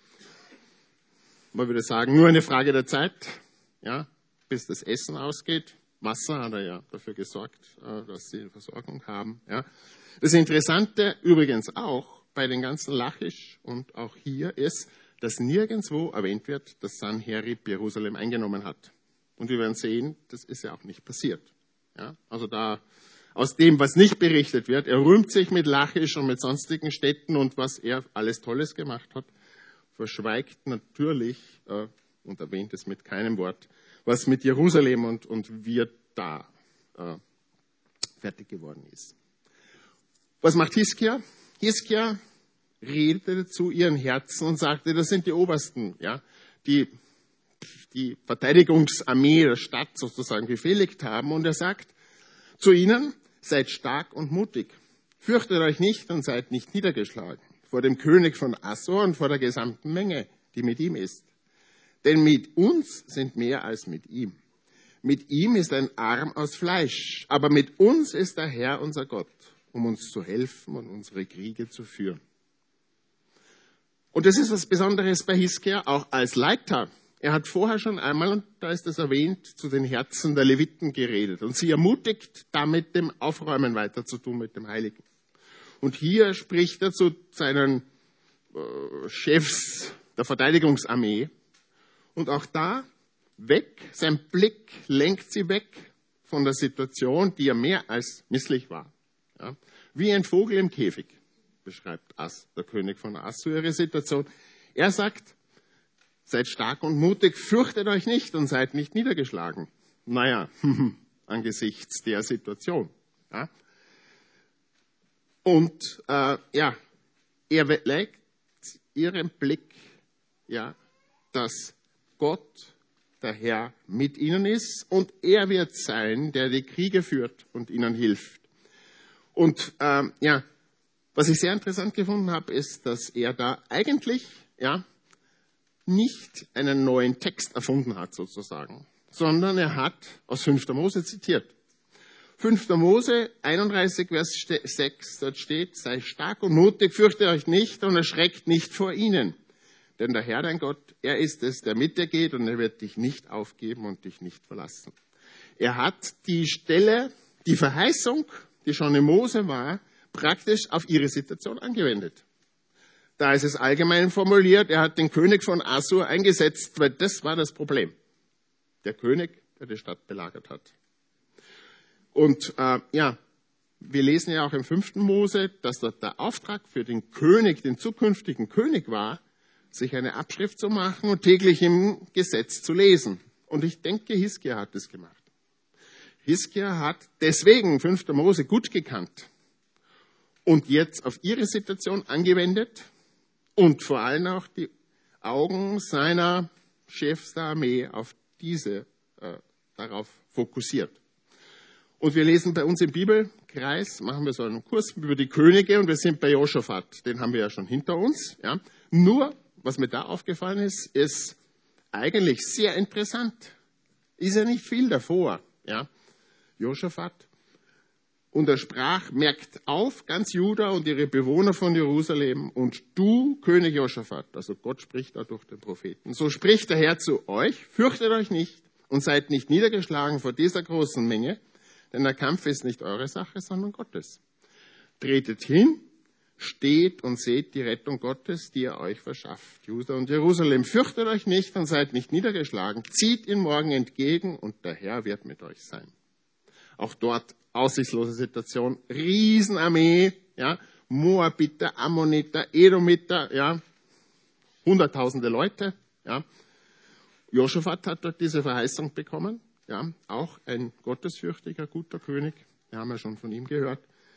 Man würde sagen, nur eine Frage der Zeit, ja, bis das Essen ausgeht. Wasser hat er ja dafür gesorgt, dass sie Versorgung haben. Ja. Das Interessante übrigens auch bei den ganzen Lachisch und auch hier ist, dass nirgendwo erwähnt wird, dass Sanherib Jerusalem eingenommen hat. Und wir werden sehen, das ist ja auch nicht passiert. Ja, also da, aus dem, was nicht berichtet wird, er rühmt sich mit Lachisch und mit sonstigen Städten und was er alles Tolles gemacht hat, verschweigt natürlich und erwähnt es mit keinem Wort, was mit Jerusalem und wie da fertig geworden ist. Was macht Hiskia? Hiskia redete zu ihren Herzen und sagte, das sind die Obersten, ja, die Verteidigungsarmee der Stadt sozusagen befehligt haben. Und er sagt zu ihnen, seid stark und mutig. Fürchtet euch nicht und seid nicht niedergeschlagen vor dem König von Assur und vor der gesamten Menge, die mit ihm ist. Denn mit uns sind mehr als mit ihm. Mit ihm ist ein Arm aus Fleisch, aber mit uns ist der Herr unser Gott, um uns zu helfen und unsere Kriege zu führen. Und das ist was Besonderes bei Hiskia, auch als Leiter. Er hat vorher schon einmal, und da ist es erwähnt, zu den Herzen der Leviten geredet und sie ermutigt, damit dem Aufräumen weiterzutun mit dem Heiligen. Und hier spricht er zu seinen Chefs der Verteidigungsarmee. Und auch da sein Blick lenkt sie weg von der Situation, die ja mehr als misslich war. Ja, wie ein Vogel im Käfig, beschreibt der König von Assur ihre Situation. Er sagt, seid stark und mutig, fürchtet euch nicht und seid nicht niedergeschlagen. Naja, angesichts der Situation. Ja. Und er legt ihren Blick, ja, dass Gott, der Herr, mit ihnen ist und er wird sein, der die Kriege führt und ihnen hilft. Und was ich sehr interessant gefunden habe, ist, dass er da eigentlich nicht einen neuen Text erfunden hat, sozusagen, sondern er hat aus 5. Mose zitiert. 5. Mose 31, Vers 6, dort steht, sei stark und mutig, fürchte euch nicht und erschreckt nicht vor ihnen. Denn der Herr, dein Gott, er ist es, der mit dir geht und er wird dich nicht aufgeben und dich nicht verlassen. Er hat die Stelle, die Verheißung, die schon in Mose war, praktisch auf ihre Situation angewendet. Da ist es allgemein formuliert, er hat den König von Assur eingesetzt, weil das war das Problem. Der König, der die Stadt belagert hat. Und wir lesen ja auch im 5. Mose, dass dort der Auftrag für den König, den zukünftigen König war, sich eine Abschrift zu machen und täglich im Gesetz zu lesen. Und ich denke, Hiskia hat das gemacht. Hiskia hat deswegen 5. Mose gut gekannt und jetzt auf ihre Situation angewendet und vor allem auch die Augen seiner Chefs der Armee auf darauf fokussiert. Und wir lesen bei uns im Bibelkreis, machen wir so einen Kurs über die Könige und wir sind bei Josaphat. Den haben wir ja schon hinter uns. Ja. Nur, was mir da aufgefallen ist, ist eigentlich sehr interessant. Ist ja nicht viel davor. Ja. Josaphat. Und er sprach, merkt auf, ganz Juda und ihre Bewohner von Jerusalem und du, König Josaphat, also Gott spricht da durch den Propheten, so spricht der Herr zu euch, fürchtet euch nicht und seid nicht niedergeschlagen vor dieser großen Menge, denn der Kampf ist nicht eure Sache, sondern Gottes. Tretet hin, steht und seht die Rettung Gottes, die er euch verschafft. Juda und Jerusalem, fürchtet euch nicht und seid nicht niedergeschlagen, zieht ihn morgen entgegen und der Herr wird mit euch sein. Auch dort aussichtslose Situation, Riesenarmee, ja, Moabiter, Ammoniter, Edomiter, ja, hunderttausende Leute, ja. Josaphat hat dort diese Verheißung bekommen, ja, auch ein gottesfürchtiger, guter König, wir haben ja schon von ihm gehört,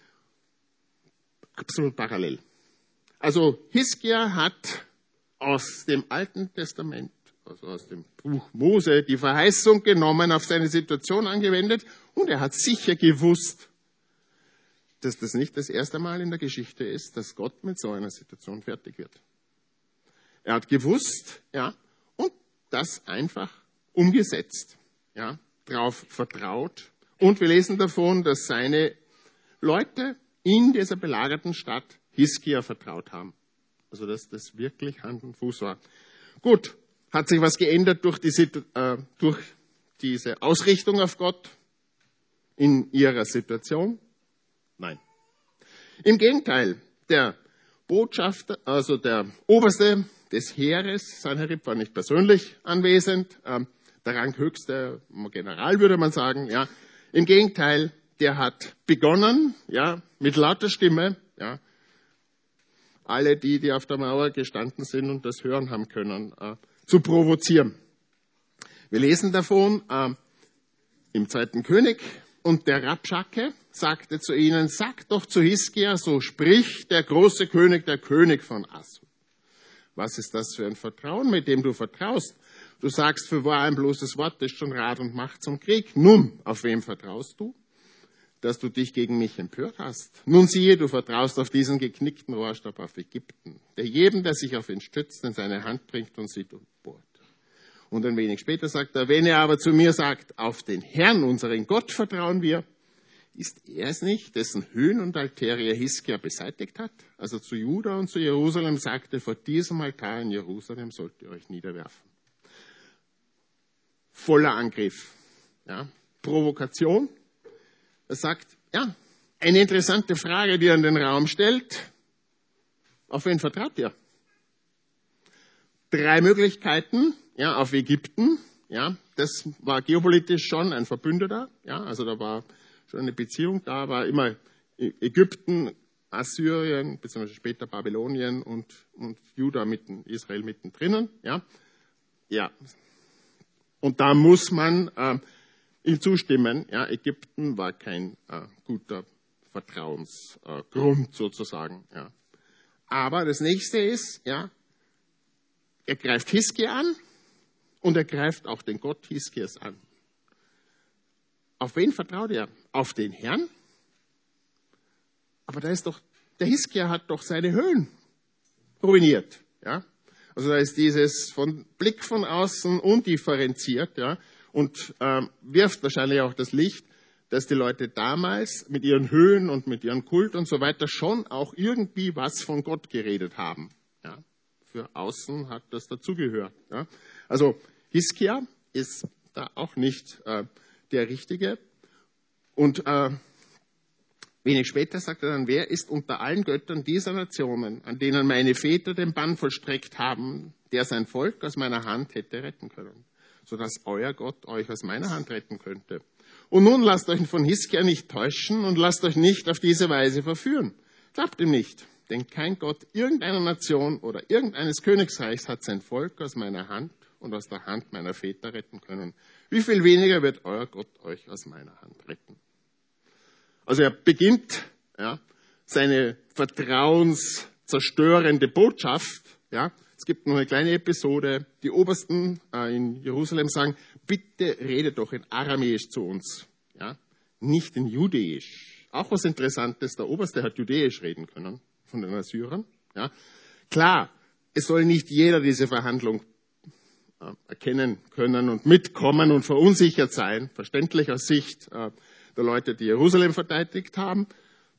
absolut parallel. Also Hiskia hat aus dem Alten Testament, also aus dem Buch Mose, die Verheißung genommen, auf seine Situation angewendet und er hat sicher gewusst, dass das nicht das erste Mal in der Geschichte ist, dass Gott mit so einer Situation fertig wird. Er hat gewusst, ja, und das einfach umgesetzt, ja, drauf vertraut. Und wir lesen davon, dass seine Leute in dieser belagerten Stadt Hiskia vertraut haben. Also, dass das wirklich Hand und Fuß war. Gut, hat sich was geändert durch diese Ausrichtung auf Gott in ihrer Situation? Nein. Im Gegenteil, der Botschafter, also der Oberste des Heeres, Sanherib war nicht persönlich anwesend, der ranghöchste General würde man sagen, ja. Im Gegenteil, der hat begonnen, ja, mit lauter Stimme, ja, alle die auf der Mauer gestanden sind und das hören haben können, zu provozieren. Wir lesen davon im 2. König, und der Rabschake sagte zu ihnen, sagt doch zu Hiskia, so spricht der große König, der König von Assur. Was ist das für ein Vertrauen, mit dem du vertraust? Du sagst, für wahr ein bloßes Wort ist schon Rat und Macht zum Krieg. Nun, auf wem vertraust du? Dass du dich gegen mich empört hast. Nun siehe, du vertraust auf diesen geknickten Rohrstab auf Ägypten, der jedem, der sich auf ihn stützt, in seine Hand bringt und sie durchbohrt. Und ein wenig später sagt er, wenn er aber zu mir sagt, auf den Herrn, unseren Gott, vertrauen wir, ist er es nicht, dessen Höhen und Altäre Hiskia beseitigt hat? Also zu Juda und zu Jerusalem sagte, vor diesem Altar in Jerusalem sollt ihr euch niederwerfen. Voller Angriff, ja, Provokation. Er sagt, ja, eine interessante Frage, die er in den Raum stellt. Auf wen vertraut ihr? 3 Möglichkeiten, ja, auf Ägypten, ja, das war geopolitisch schon ein Verbündeter, ja, also da war schon eine Beziehung, da war immer Ägypten, Assyrien, beziehungsweise später Babylonien und Juda Israel mittendrin, ja, ja. Und da muss man ihm zustimmen, ja, Ägypten war kein guter Vertrauensgrund sozusagen, ja. Aber das nächste ist, ja, er greift Hiskia an und er greift auch den Gott Hiskias an. Auf wen vertraut er? Auf den Herrn? Aber da ist doch, der Hiskia hat doch seine Höhen ruiniert, ja. Also da ist dieses Blick von außen undifferenziert, ja, und wirft wahrscheinlich auch das Licht, dass die Leute damals mit ihren Höhen und mit ihrem Kult und so weiter schon auch irgendwie was von Gott geredet haben. Ja. Für außen hat das dazugehört. Ja. Also Hiskia ist da auch nicht der Richtige. Und wenig später sagt er dann, wer ist unter allen Göttern dieser Nationen, an denen meine Väter den Bann vollstreckt haben, der sein Volk aus meiner Hand hätte retten können, sodass euer Gott euch aus meiner Hand retten könnte? Und nun lasst euch von Hiskia nicht täuschen und lasst euch nicht auf diese Weise verführen. Glaubt ihm nicht, denn kein Gott irgendeiner Nation oder irgendeines Königsreichs hat sein Volk aus meiner Hand und aus der Hand meiner Väter retten können. Wie viel weniger wird euer Gott euch aus meiner Hand retten? Also er beginnt seine vertrauenszerstörende Botschaft. Ja. Es gibt noch eine kleine Episode. Die Obersten in Jerusalem sagen, bitte redet doch in Aramäisch zu uns, ja, nicht in Judäisch. Auch was Interessantes, der Oberste hat Judäisch reden können von den Assyrern. Ja. Klar, es soll nicht jeder diese Verhandlung erkennen können und mitkommen und verunsichert sein, verständlich aus Sicht der Leute, die Jerusalem verteidigt haben.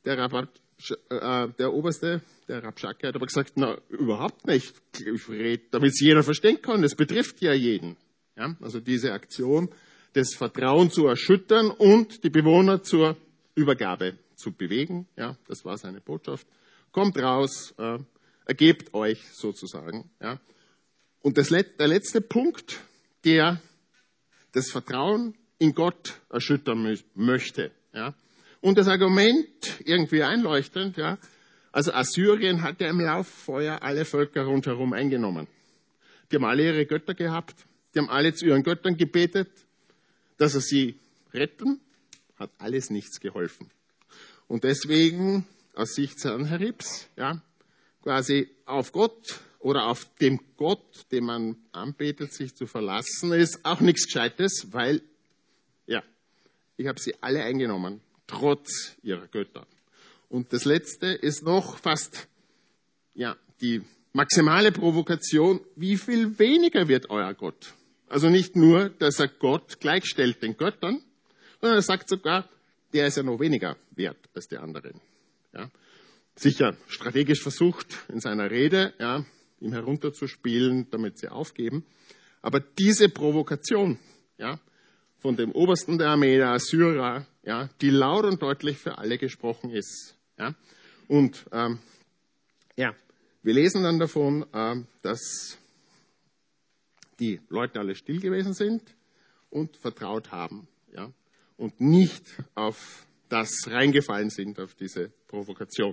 Der Oberste, der Rabschake, hat aber gesagt, na, überhaupt nicht. Ich rede, damit es jeder verstehen kann. Das betrifft ja jeden. Ja, also diese Aktion, das Vertrauen zu erschüttern und die Bewohner zur Übergabe zu bewegen. Ja, das war seine Botschaft. Kommt raus, ergebt euch sozusagen. Ja. Und der letzte Punkt, der das Vertrauen in Gott erschüttern möchte. Ja. Und das Argument irgendwie einleuchtend, ja, also Assyrien hat ja im Lauffeuer alle Völker rundherum eingenommen. Die haben alle ihre Götter gehabt, die haben alle zu ihren Göttern gebetet, dass sie retten, hat alles nichts geholfen. Und deswegen, aus Sicht Sanheribs, ja, quasi auf Gott oder auf dem Gott, den man anbetet, sich zu verlassen, ist auch nichts Gescheites, weil, ja, ich habe sie alle eingenommen, trotz ihrer Götter. Und das Letzte ist noch fast, ja, die maximale Provokation, wie viel weniger wird euer Gott? Also nicht nur, dass er Gott gleichstellt den Göttern, sondern er sagt sogar, der ist ja noch weniger wert als die anderen. Ja. Sicher strategisch versucht, in seiner Rede, ja, ihm herunterzuspielen, damit sie aufgeben. Aber diese Provokation, ja, von dem Obersten der Armee, der Assyrer, ja, die laut und deutlich für alle gesprochen ist. Ja. Und ja, wir lesen dann davon, dass die Leute alle still gewesen sind und vertraut haben, ja, und nicht auf das reingefallen sind, auf diese Provokation.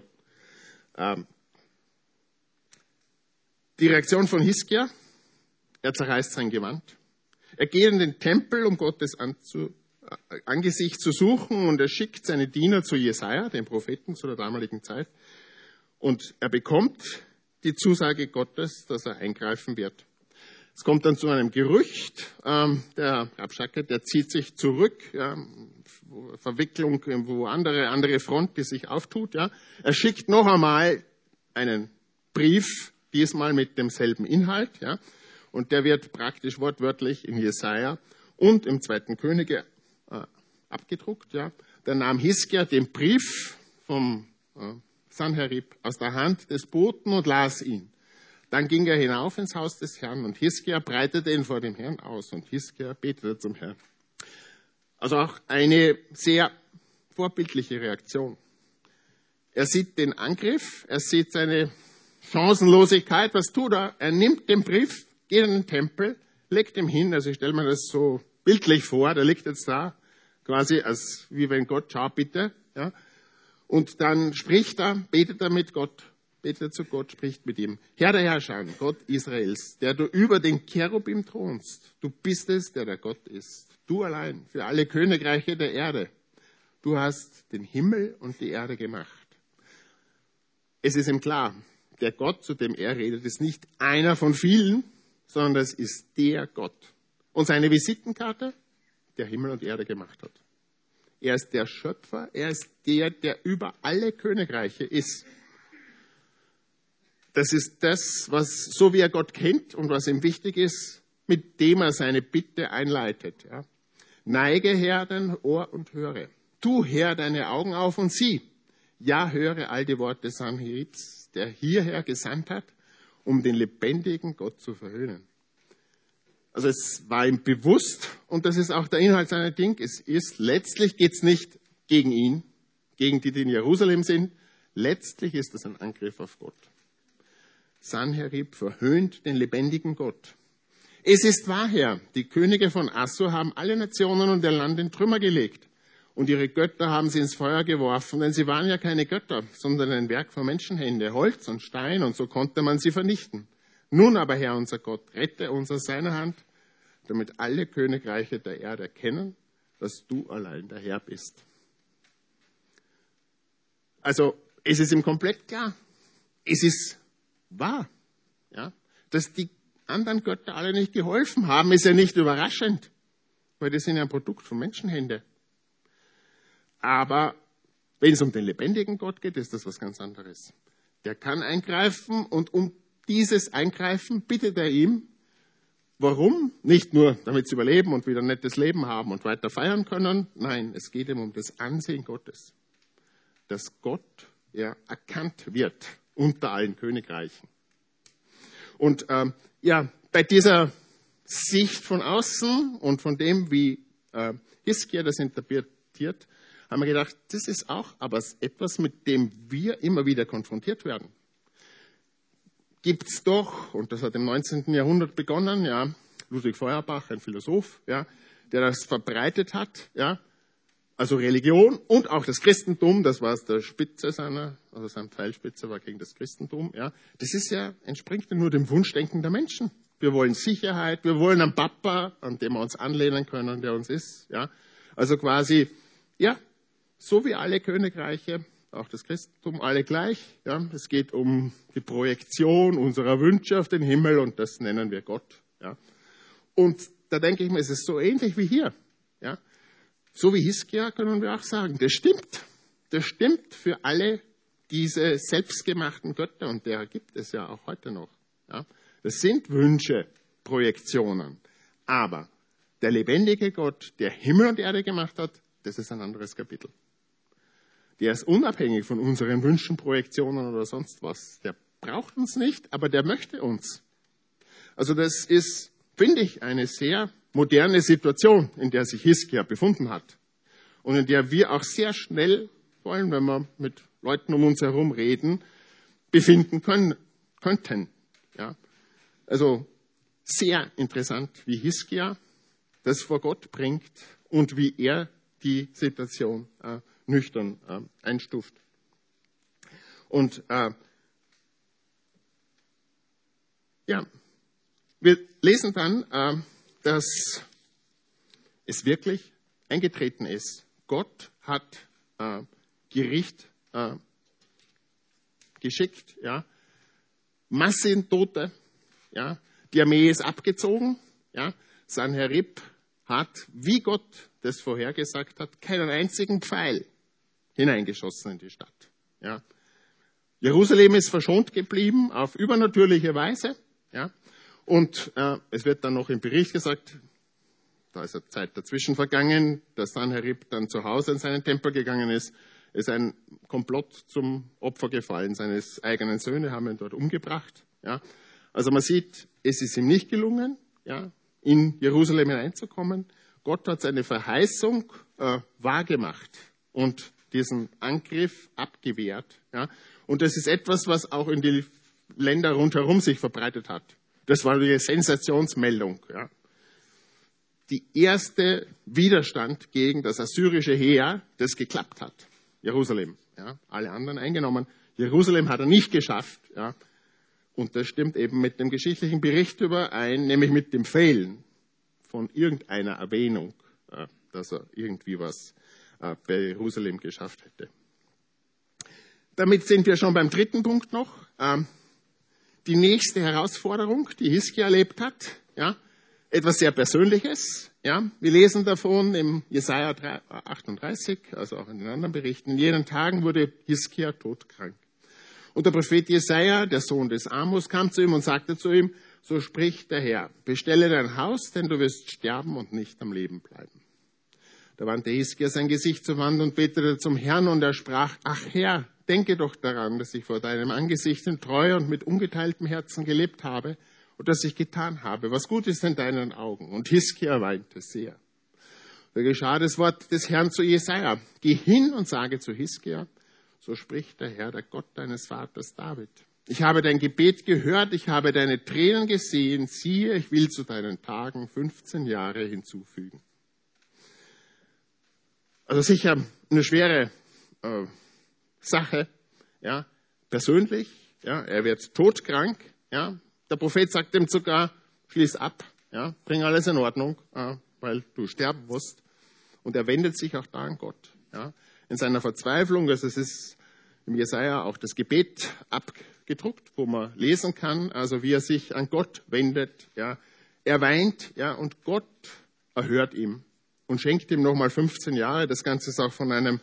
Die Reaktion von Hiskia, er zerreißt sein Gewand. Er geht in den Tempel, um Gottes Angesicht zu suchen, und er schickt seine Diener zu Jesaja, dem Propheten zu der damaligen Zeit, und er bekommt die Zusage Gottes, dass er eingreifen wird. Es kommt dann zu einem Gerücht, der Rabschake, der zieht sich zurück, ja, Verwicklung, wo andere Front, die sich auftut. Ja. Er schickt noch einmal einen Brief, diesmal mit demselben Inhalt, ja, und der wird praktisch wortwörtlich in Jesaja und im 2. Könige abgedruckt. Ja. Da nahm Hiskia den Brief vom Sanherib aus der Hand des Boten und las ihn. Dann ging er hinauf ins Haus des Herrn und Hiskia breitete ihn vor dem Herrn aus und Hiskia betete zum Herrn. Also auch eine sehr vorbildliche Reaktion. Er sieht den Angriff, er sieht seine Chancenlosigkeit. Was tut er? Er nimmt den Brief, geht in den Tempel, legt ihn hin. Also ich stelle mir das so bildlich vor, der liegt jetzt da, quasi als wie wenn Gott, schau bitte. Ja. Und dann spricht er, betet er mit Gott. Betet zu Gott, spricht mit ihm. Herr der Herrscher, Gott Israels, der du über den Cherubim thronst, du bist es, der der Gott ist. Du allein für alle Königreiche der Erde. Du hast den Himmel und die Erde gemacht. Es ist ihm klar, der Gott, zu dem er redet, ist nicht einer von vielen, sondern das ist der Gott. Und seine Visitenkarte, der Himmel und Erde gemacht hat. Er ist der Schöpfer, er ist der über alle Königreiche ist. Das ist das, was, so wie er Gott kennt und was ihm wichtig ist, mit dem er seine Bitte einleitet. Ja. Neige, Herr, dein Ohr und höre. Tu, Herr, deine Augen auf und sieh. Ja, höre all die Worte Sanheribs, der hierher gesandt hat, um den lebendigen Gott zu verhöhnen. Also es war ihm bewusst, und das ist auch der Inhalt seiner Ding, letztlich geht es nicht gegen ihn, gegen die in Jerusalem sind, letztlich ist es ein Angriff auf Gott. Sanherib verhöhnt den lebendigen Gott. Es ist wahr, Herr, die Könige von Assur haben alle Nationen und ihr Land in Trümmer gelegt. Und ihre Götter haben sie ins Feuer geworfen, denn sie waren ja keine Götter, sondern ein Werk von Menschenhände, Holz und Stein, und so konnte man sie vernichten. Nun aber, Herr unser Gott, rette uns aus seiner Hand, damit alle Königreiche der Erde erkennen, dass du allein der Herr bist. Also, es ist ihm komplett klar. Es ist wahr. Ja? Dass die anderen Götter alle nicht geholfen haben, ist ja nicht überraschend, weil das sind ja ein Produkt von Menschenhände. Aber wenn es um den lebendigen Gott geht, ist das was ganz anderes. Der kann eingreifen, und um dieses Eingreifen bittet er ihm. Warum? Nicht nur, damit sie überleben und wieder ein nettes Leben haben und weiter feiern können. Nein, es geht ihm um das Ansehen Gottes. Dass Gott erkannt wird unter allen Königreichen. Und bei dieser Sicht von außen und von dem, wie Hiskia das interpretiert, haben wir gedacht, das ist auch aber etwas, mit dem wir immer wieder konfrontiert werden. Gibt es doch, und das hat im 19. Jahrhundert begonnen, Ludwig Feuerbach, ein Philosoph, der das verbreitet hat, also Religion und auch das Christentum, das war der Spitze seine Pfeilspitze war gegen das Christentum, das ist entspringt ja nur dem Wunschdenken der Menschen. Wir wollen Sicherheit, wir wollen einen Papa, an dem wir uns anlehnen können, der uns ist, Also quasi, so wie alle Königreiche, auch das Christentum, alle gleich, Es geht um die Projektion unserer Wünsche auf den Himmel, und das nennen wir Gott, Und da denke ich mir, es ist so ähnlich wie hier, So wie Hiskia können wir auch sagen, das stimmt. Das stimmt für alle diese selbstgemachten Götter, und derer gibt es ja auch heute noch. Das sind Wünsche, Projektionen. Aber der lebendige Gott, der Himmel und Erde gemacht hat, das ist ein anderes Kapitel. Der ist unabhängig von unseren Wünschen, Projektionen oder sonst was. Der braucht uns nicht, aber der möchte uns. Also das ist, finde ich, eine sehr moderne Situation, in der sich Hiskia befunden hat. Und in der wir auch sehr schnell, vor allem wenn wir mit Leuten um uns herum reden, befinden könnten. Also sehr interessant, wie Hiskia das vor Gott bringt und wie er die Situation nüchtern einstuft. Und wir lesen dann, dass es wirklich eingetreten ist. Gott hat Gericht geschickt, Massentote, die Armee ist abgezogen, Sanherib hat, wie Gott das vorhergesagt hat, keinen einzigen Pfeil hineingeschossen in die Stadt. Jerusalem ist verschont geblieben auf übernatürliche Weise, Und es wird dann noch im Bericht gesagt, da ist eine Zeit dazwischen vergangen, dass Sanherib dann zu Hause in seinen Tempel gegangen ist ein Komplott zum Opfer gefallen. Seine eigenen Söhne haben ihn dort umgebracht. Also man sieht, es ist ihm nicht gelungen, in Jerusalem hineinzukommen. Gott hat seine Verheißung wahrgemacht und diesen Angriff abgewehrt. Und das ist etwas, was auch in die Länder rundherum sich verbreitet hat. Das war die Sensationsmeldung. Die erste Widerstand gegen das assyrische Heer, das geklappt hat. Jerusalem. Alle anderen eingenommen. Jerusalem hat er nicht geschafft. Und das stimmt eben mit dem geschichtlichen Bericht überein, nämlich mit dem Fehlen von irgendeiner Erwähnung, dass er irgendwie was bei Jerusalem geschafft hätte. Damit sind wir schon beim dritten Punkt noch. Die nächste Herausforderung, die Hiskia erlebt hat, etwas sehr Persönliches. Wir lesen davon im Jesaja 38, also auch in den anderen Berichten. In jenen Tagen wurde Hiskia todkrank. Und der Prophet Jesaja, der Sohn des Amos, kam zu ihm und sagte zu ihm, so spricht der Herr, bestelle dein Haus, denn du wirst sterben und nicht am Leben bleiben. Da wandte Hiskia sein Gesicht zur Wand und betete zum Herrn, und er sprach, ach Herr, denke doch daran, dass ich vor deinem Angesicht in Treue und mit ungeteiltem Herzen gelebt habe und dass ich getan habe, was gut ist in deinen Augen. Und Hiskia weinte sehr. Da geschah das Wort des Herrn zu Jesaja, geh hin und sage zu Hiskia, so spricht der Herr, der Gott deines Vaters David. Ich habe dein Gebet gehört, ich habe deine Tränen gesehen, siehe, ich will zu deinen Tagen 15 Jahre hinzufügen. Also sicher eine schwere Sache, ja, persönlich, ja, er wird todkrank, ja, der Prophet sagt ihm sogar, schließ ab, ja, bring alles in Ordnung, weil du sterben musst. Und er wendet sich auch da an Gott, ja, in seiner Verzweiflung. Also es ist im Jesaja auch das Gebet abgedruckt, wo man lesen kann, also wie er sich an Gott wendet, ja, er weint, ja, und Gott erhört ihm und schenkt ihm nochmal 15 Jahre. Das Ganze ist auch von einem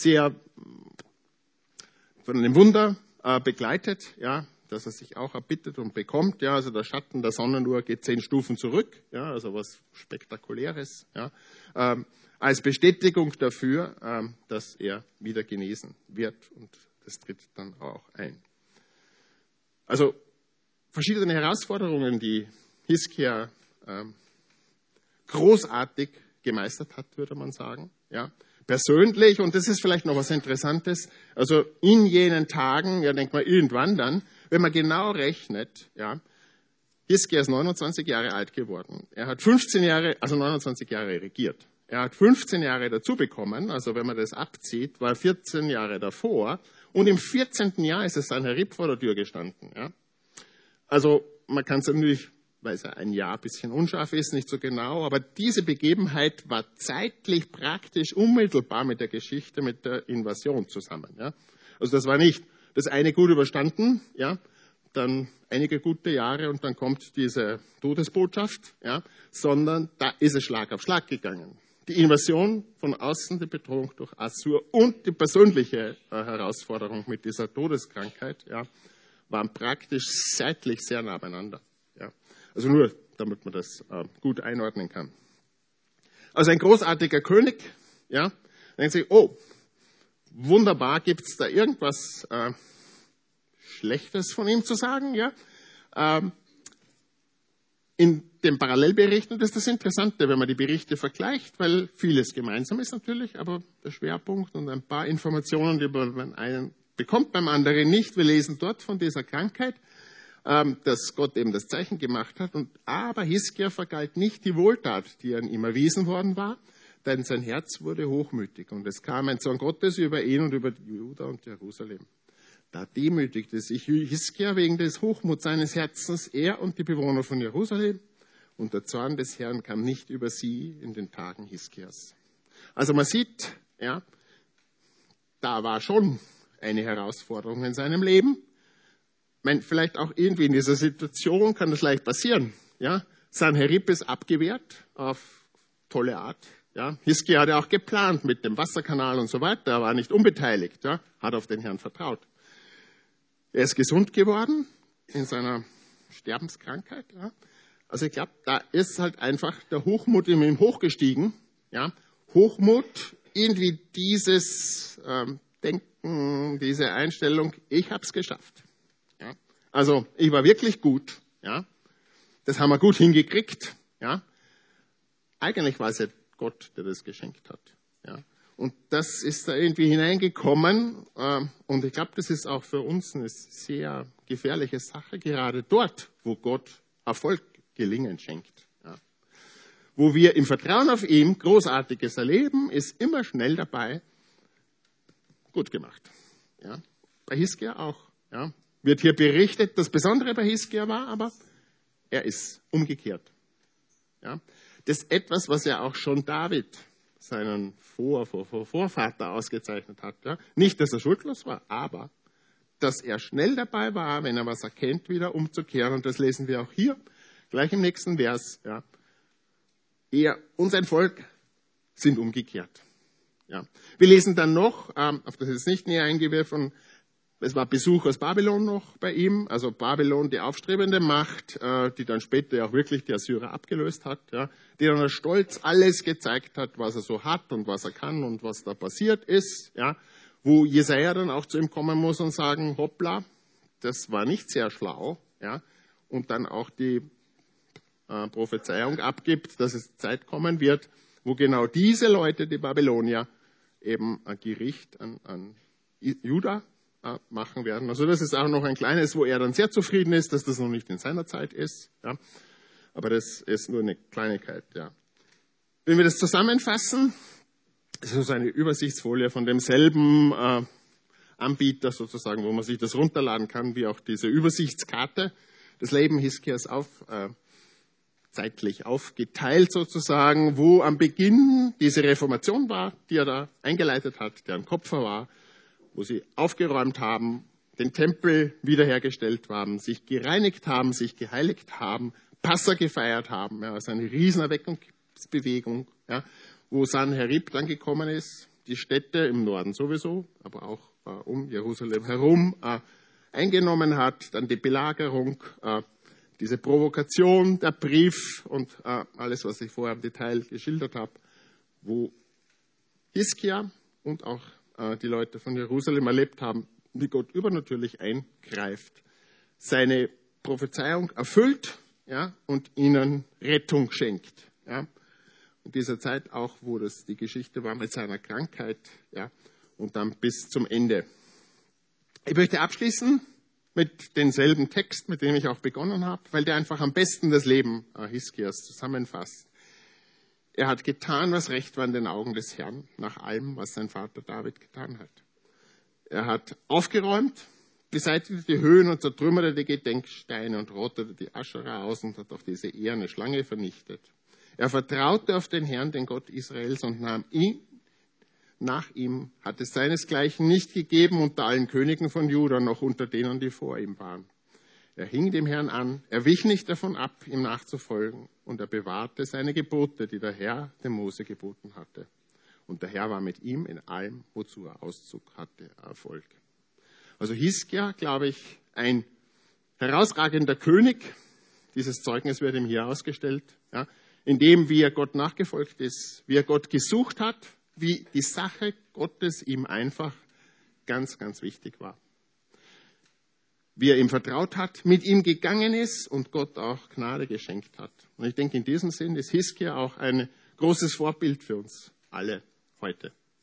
Wunder begleitet, ja, dass er sich auch erbittet und bekommt. Ja, also der Schatten der Sonnenuhr geht 10 Stufen zurück, ja, also was Spektakuläres, ja, als Bestätigung dafür, dass er wieder genesen wird. Und das tritt dann auch ein. Also verschiedene Herausforderungen, die Hiskia großartig gemeistert hat, würde man sagen. Ja. Persönlich, und das ist vielleicht noch was Interessantes, also in jenen Tagen, ja, denkt man irgendwann dann, wenn man genau rechnet, ja, Hiskia ist 29 Jahre alt geworden. Er hat 15 Jahre, also 29 Jahre regiert. Er hat 15 Jahre dazu bekommen, also wenn man das abzieht, war 14 Jahre davor. Und im 14. Jahr ist es Sanherib vor der Tür gestanden. Ja. Also man kann es natürlich, weil es ja ein Jahr ein bisschen unscharf ist, nicht so genau, aber diese Begebenheit war zeitlich praktisch unmittelbar mit der Geschichte, mit der Invasion zusammen. Ja. Also das war nicht das eine gut überstanden, ja, dann einige gute Jahre und dann kommt diese Todesbotschaft, ja, sondern da ist es Schlag auf Schlag gegangen. Die Invasion von außen, die Bedrohung durch Assur und die persönliche Herausforderung mit dieser Todeskrankheit, ja, waren praktisch zeitlich sehr nah beieinander. Ja. Also nur, damit man das gut einordnen kann. Also ein großartiger König, ja, dann denkt sich, oh, wunderbar, gibt es da irgendwas Schlechtes von ihm zu sagen, ja? In den Parallelberichten, das ist das Interessante, wenn man die Berichte vergleicht, weil vieles gemeinsam ist natürlich, aber der Schwerpunkt und ein paar Informationen, die man einen bekommt, beim anderen nicht. Wir lesen dort von dieser Krankheit, dass Gott eben das Zeichen gemacht hat. Aber Hiskia vergalt nicht die Wohltat, die an ihm erwiesen worden war, denn sein Herz wurde hochmütig. Und es kam ein Zorn Gottes über ihn und über Juda und Jerusalem. Da demütigte sich Hiskia wegen des Hochmuts seines Herzens, er und die Bewohner von Jerusalem. Und der Zorn des Herrn kam nicht über sie in den Tagen Hiskias. Also man sieht, ja, da war schon eine Herausforderung in seinem Leben. Ich meine, vielleicht auch irgendwie in dieser Situation kann das leicht passieren. Ja? Sanherib ist abgewehrt auf tolle Art. Ja? Hiskia hatte auch geplant mit dem Wasserkanal und so weiter. Er war nicht unbeteiligt, ja? Hat auf den Herrn vertraut. Er ist gesund geworden in seiner Sterbenskrankheit. Ja? Also ich glaube, da ist halt einfach der Hochmut in ihm hochgestiegen. Ja? Hochmut, irgendwie dieses Denken, diese Einstellung, ich habe es geschafft. Ja? Also ich war wirklich gut. Ja? Das haben wir gut hingekriegt. Ja? Eigentlich war es ja Gott, der das geschenkt hat. Ja? Und das ist da irgendwie hineingekommen. Und ich glaube, das ist auch für uns eine sehr gefährliche Sache, gerade dort, wo Gott Erfolg, Gelingen schenkt. Ja. Wo wir im Vertrauen auf ihn Großartiges erleben, ist immer schnell dabei, gut gemacht. Ja. Bei Hiskia auch. Ja. Wird hier berichtet, das Besondere bei Hiskia war, aber er ist umgekehrt. Ja. Das ist etwas, was ja auch schon David, seinen Vorvater, ausgezeichnet hat. Ja. Nicht, dass er schuldlos war, aber dass er schnell dabei war, wenn er was erkennt, wieder umzukehren. Und das lesen wir auch hier, gleich im nächsten Vers. Ja. Er und sein Volk sind umgekehrt. Ja. Wir lesen dann noch, auf das ist nicht näher eingeworfen, es war Besuch aus Babylon noch bei ihm, also Babylon, die aufstrebende Macht, die dann später auch wirklich die Assyrer abgelöst hat, ja, die dann stolz alles gezeigt hat, was er so hat und was er kann und was da passiert ist, ja, wo Jesaja dann auch zu ihm kommen muss und sagen, hoppla, das war nicht sehr schlau, ja, und dann auch die Prophezeiung abgibt, dass es Zeit kommen wird, wo genau diese Leute, die Babylonier, eben ein Gericht an Juda machen werden. Also das ist auch noch ein kleines, wo er dann sehr zufrieden ist, dass das noch nicht in seiner Zeit ist. Ja. Aber das ist nur eine Kleinigkeit. Ja. Wenn wir das zusammenfassen, Das ist so eine Übersichtsfolie von demselben Anbieter sozusagen, wo man sich das runterladen kann, wie auch diese Übersichtskarte. Das Leben Hiskias zeitlich aufgeteilt sozusagen, wo am Beginn diese Reformation war, die er da eingeleitet hat, deren Kopf er war, wo sie aufgeräumt haben, den Tempel wiederhergestellt haben, sich gereinigt haben, sich geheiligt haben, Passa gefeiert haben, ja, also eine Riesenerweckungsbewegung, ja, wo Sanherib dann gekommen ist, die Städte im Norden sowieso, aber auch um Jerusalem herum eingenommen hat, dann die Belagerung, diese Provokation, der Brief und alles, was ich vorher im Detail geschildert habe, wo Hiskia und auch die Leute von Jerusalem erlebt haben, wie Gott übernatürlich eingreift, seine Prophezeiung erfüllt, ja, und ihnen Rettung schenkt. Ja. In dieser Zeit auch, wo das die Geschichte war mit seiner Krankheit, ja, und dann bis zum Ende. Ich möchte abschließen mit denselben Text, mit dem ich auch begonnen habe, weil der einfach am besten das Leben Hiskias zusammenfasst. Er hat getan, was recht war in den Augen des Herrn, nach allem, was sein Vater David getan hat. Er hat aufgeräumt, beseitigte die Höhen und zertrümmerte die Gedenksteine und rottete die Aschera aus und hat auch diese eherne Schlange vernichtet. Er vertraute auf den Herrn, den Gott Israels, und nahm ihn. Nach ihm hat es seinesgleichen nicht gegeben unter allen Königen von Juda, noch unter denen, die vor ihm waren. Er hing dem Herrn an, er wich nicht davon ab, ihm nachzufolgen, und er bewahrte seine Gebote, die der Herr dem Mose geboten hatte. Und der Herr war mit ihm in allem, wozu er Auszug hatte, Erfolg. Also Hiskia, glaube ich, ein herausragender König. Dieses Zeugnis wird ihm hier ausgestellt, ja, in dem, wie er Gott nachgefolgt ist, wie er Gott gesucht hat, wie die Sache Gottes ihm einfach ganz, ganz wichtig war. Wie er ihm vertraut hat, mit ihm gegangen ist und Gott auch Gnade geschenkt hat. Und ich denke, in diesem Sinn ist Hiskia auch ein großes Vorbild für uns alle heute.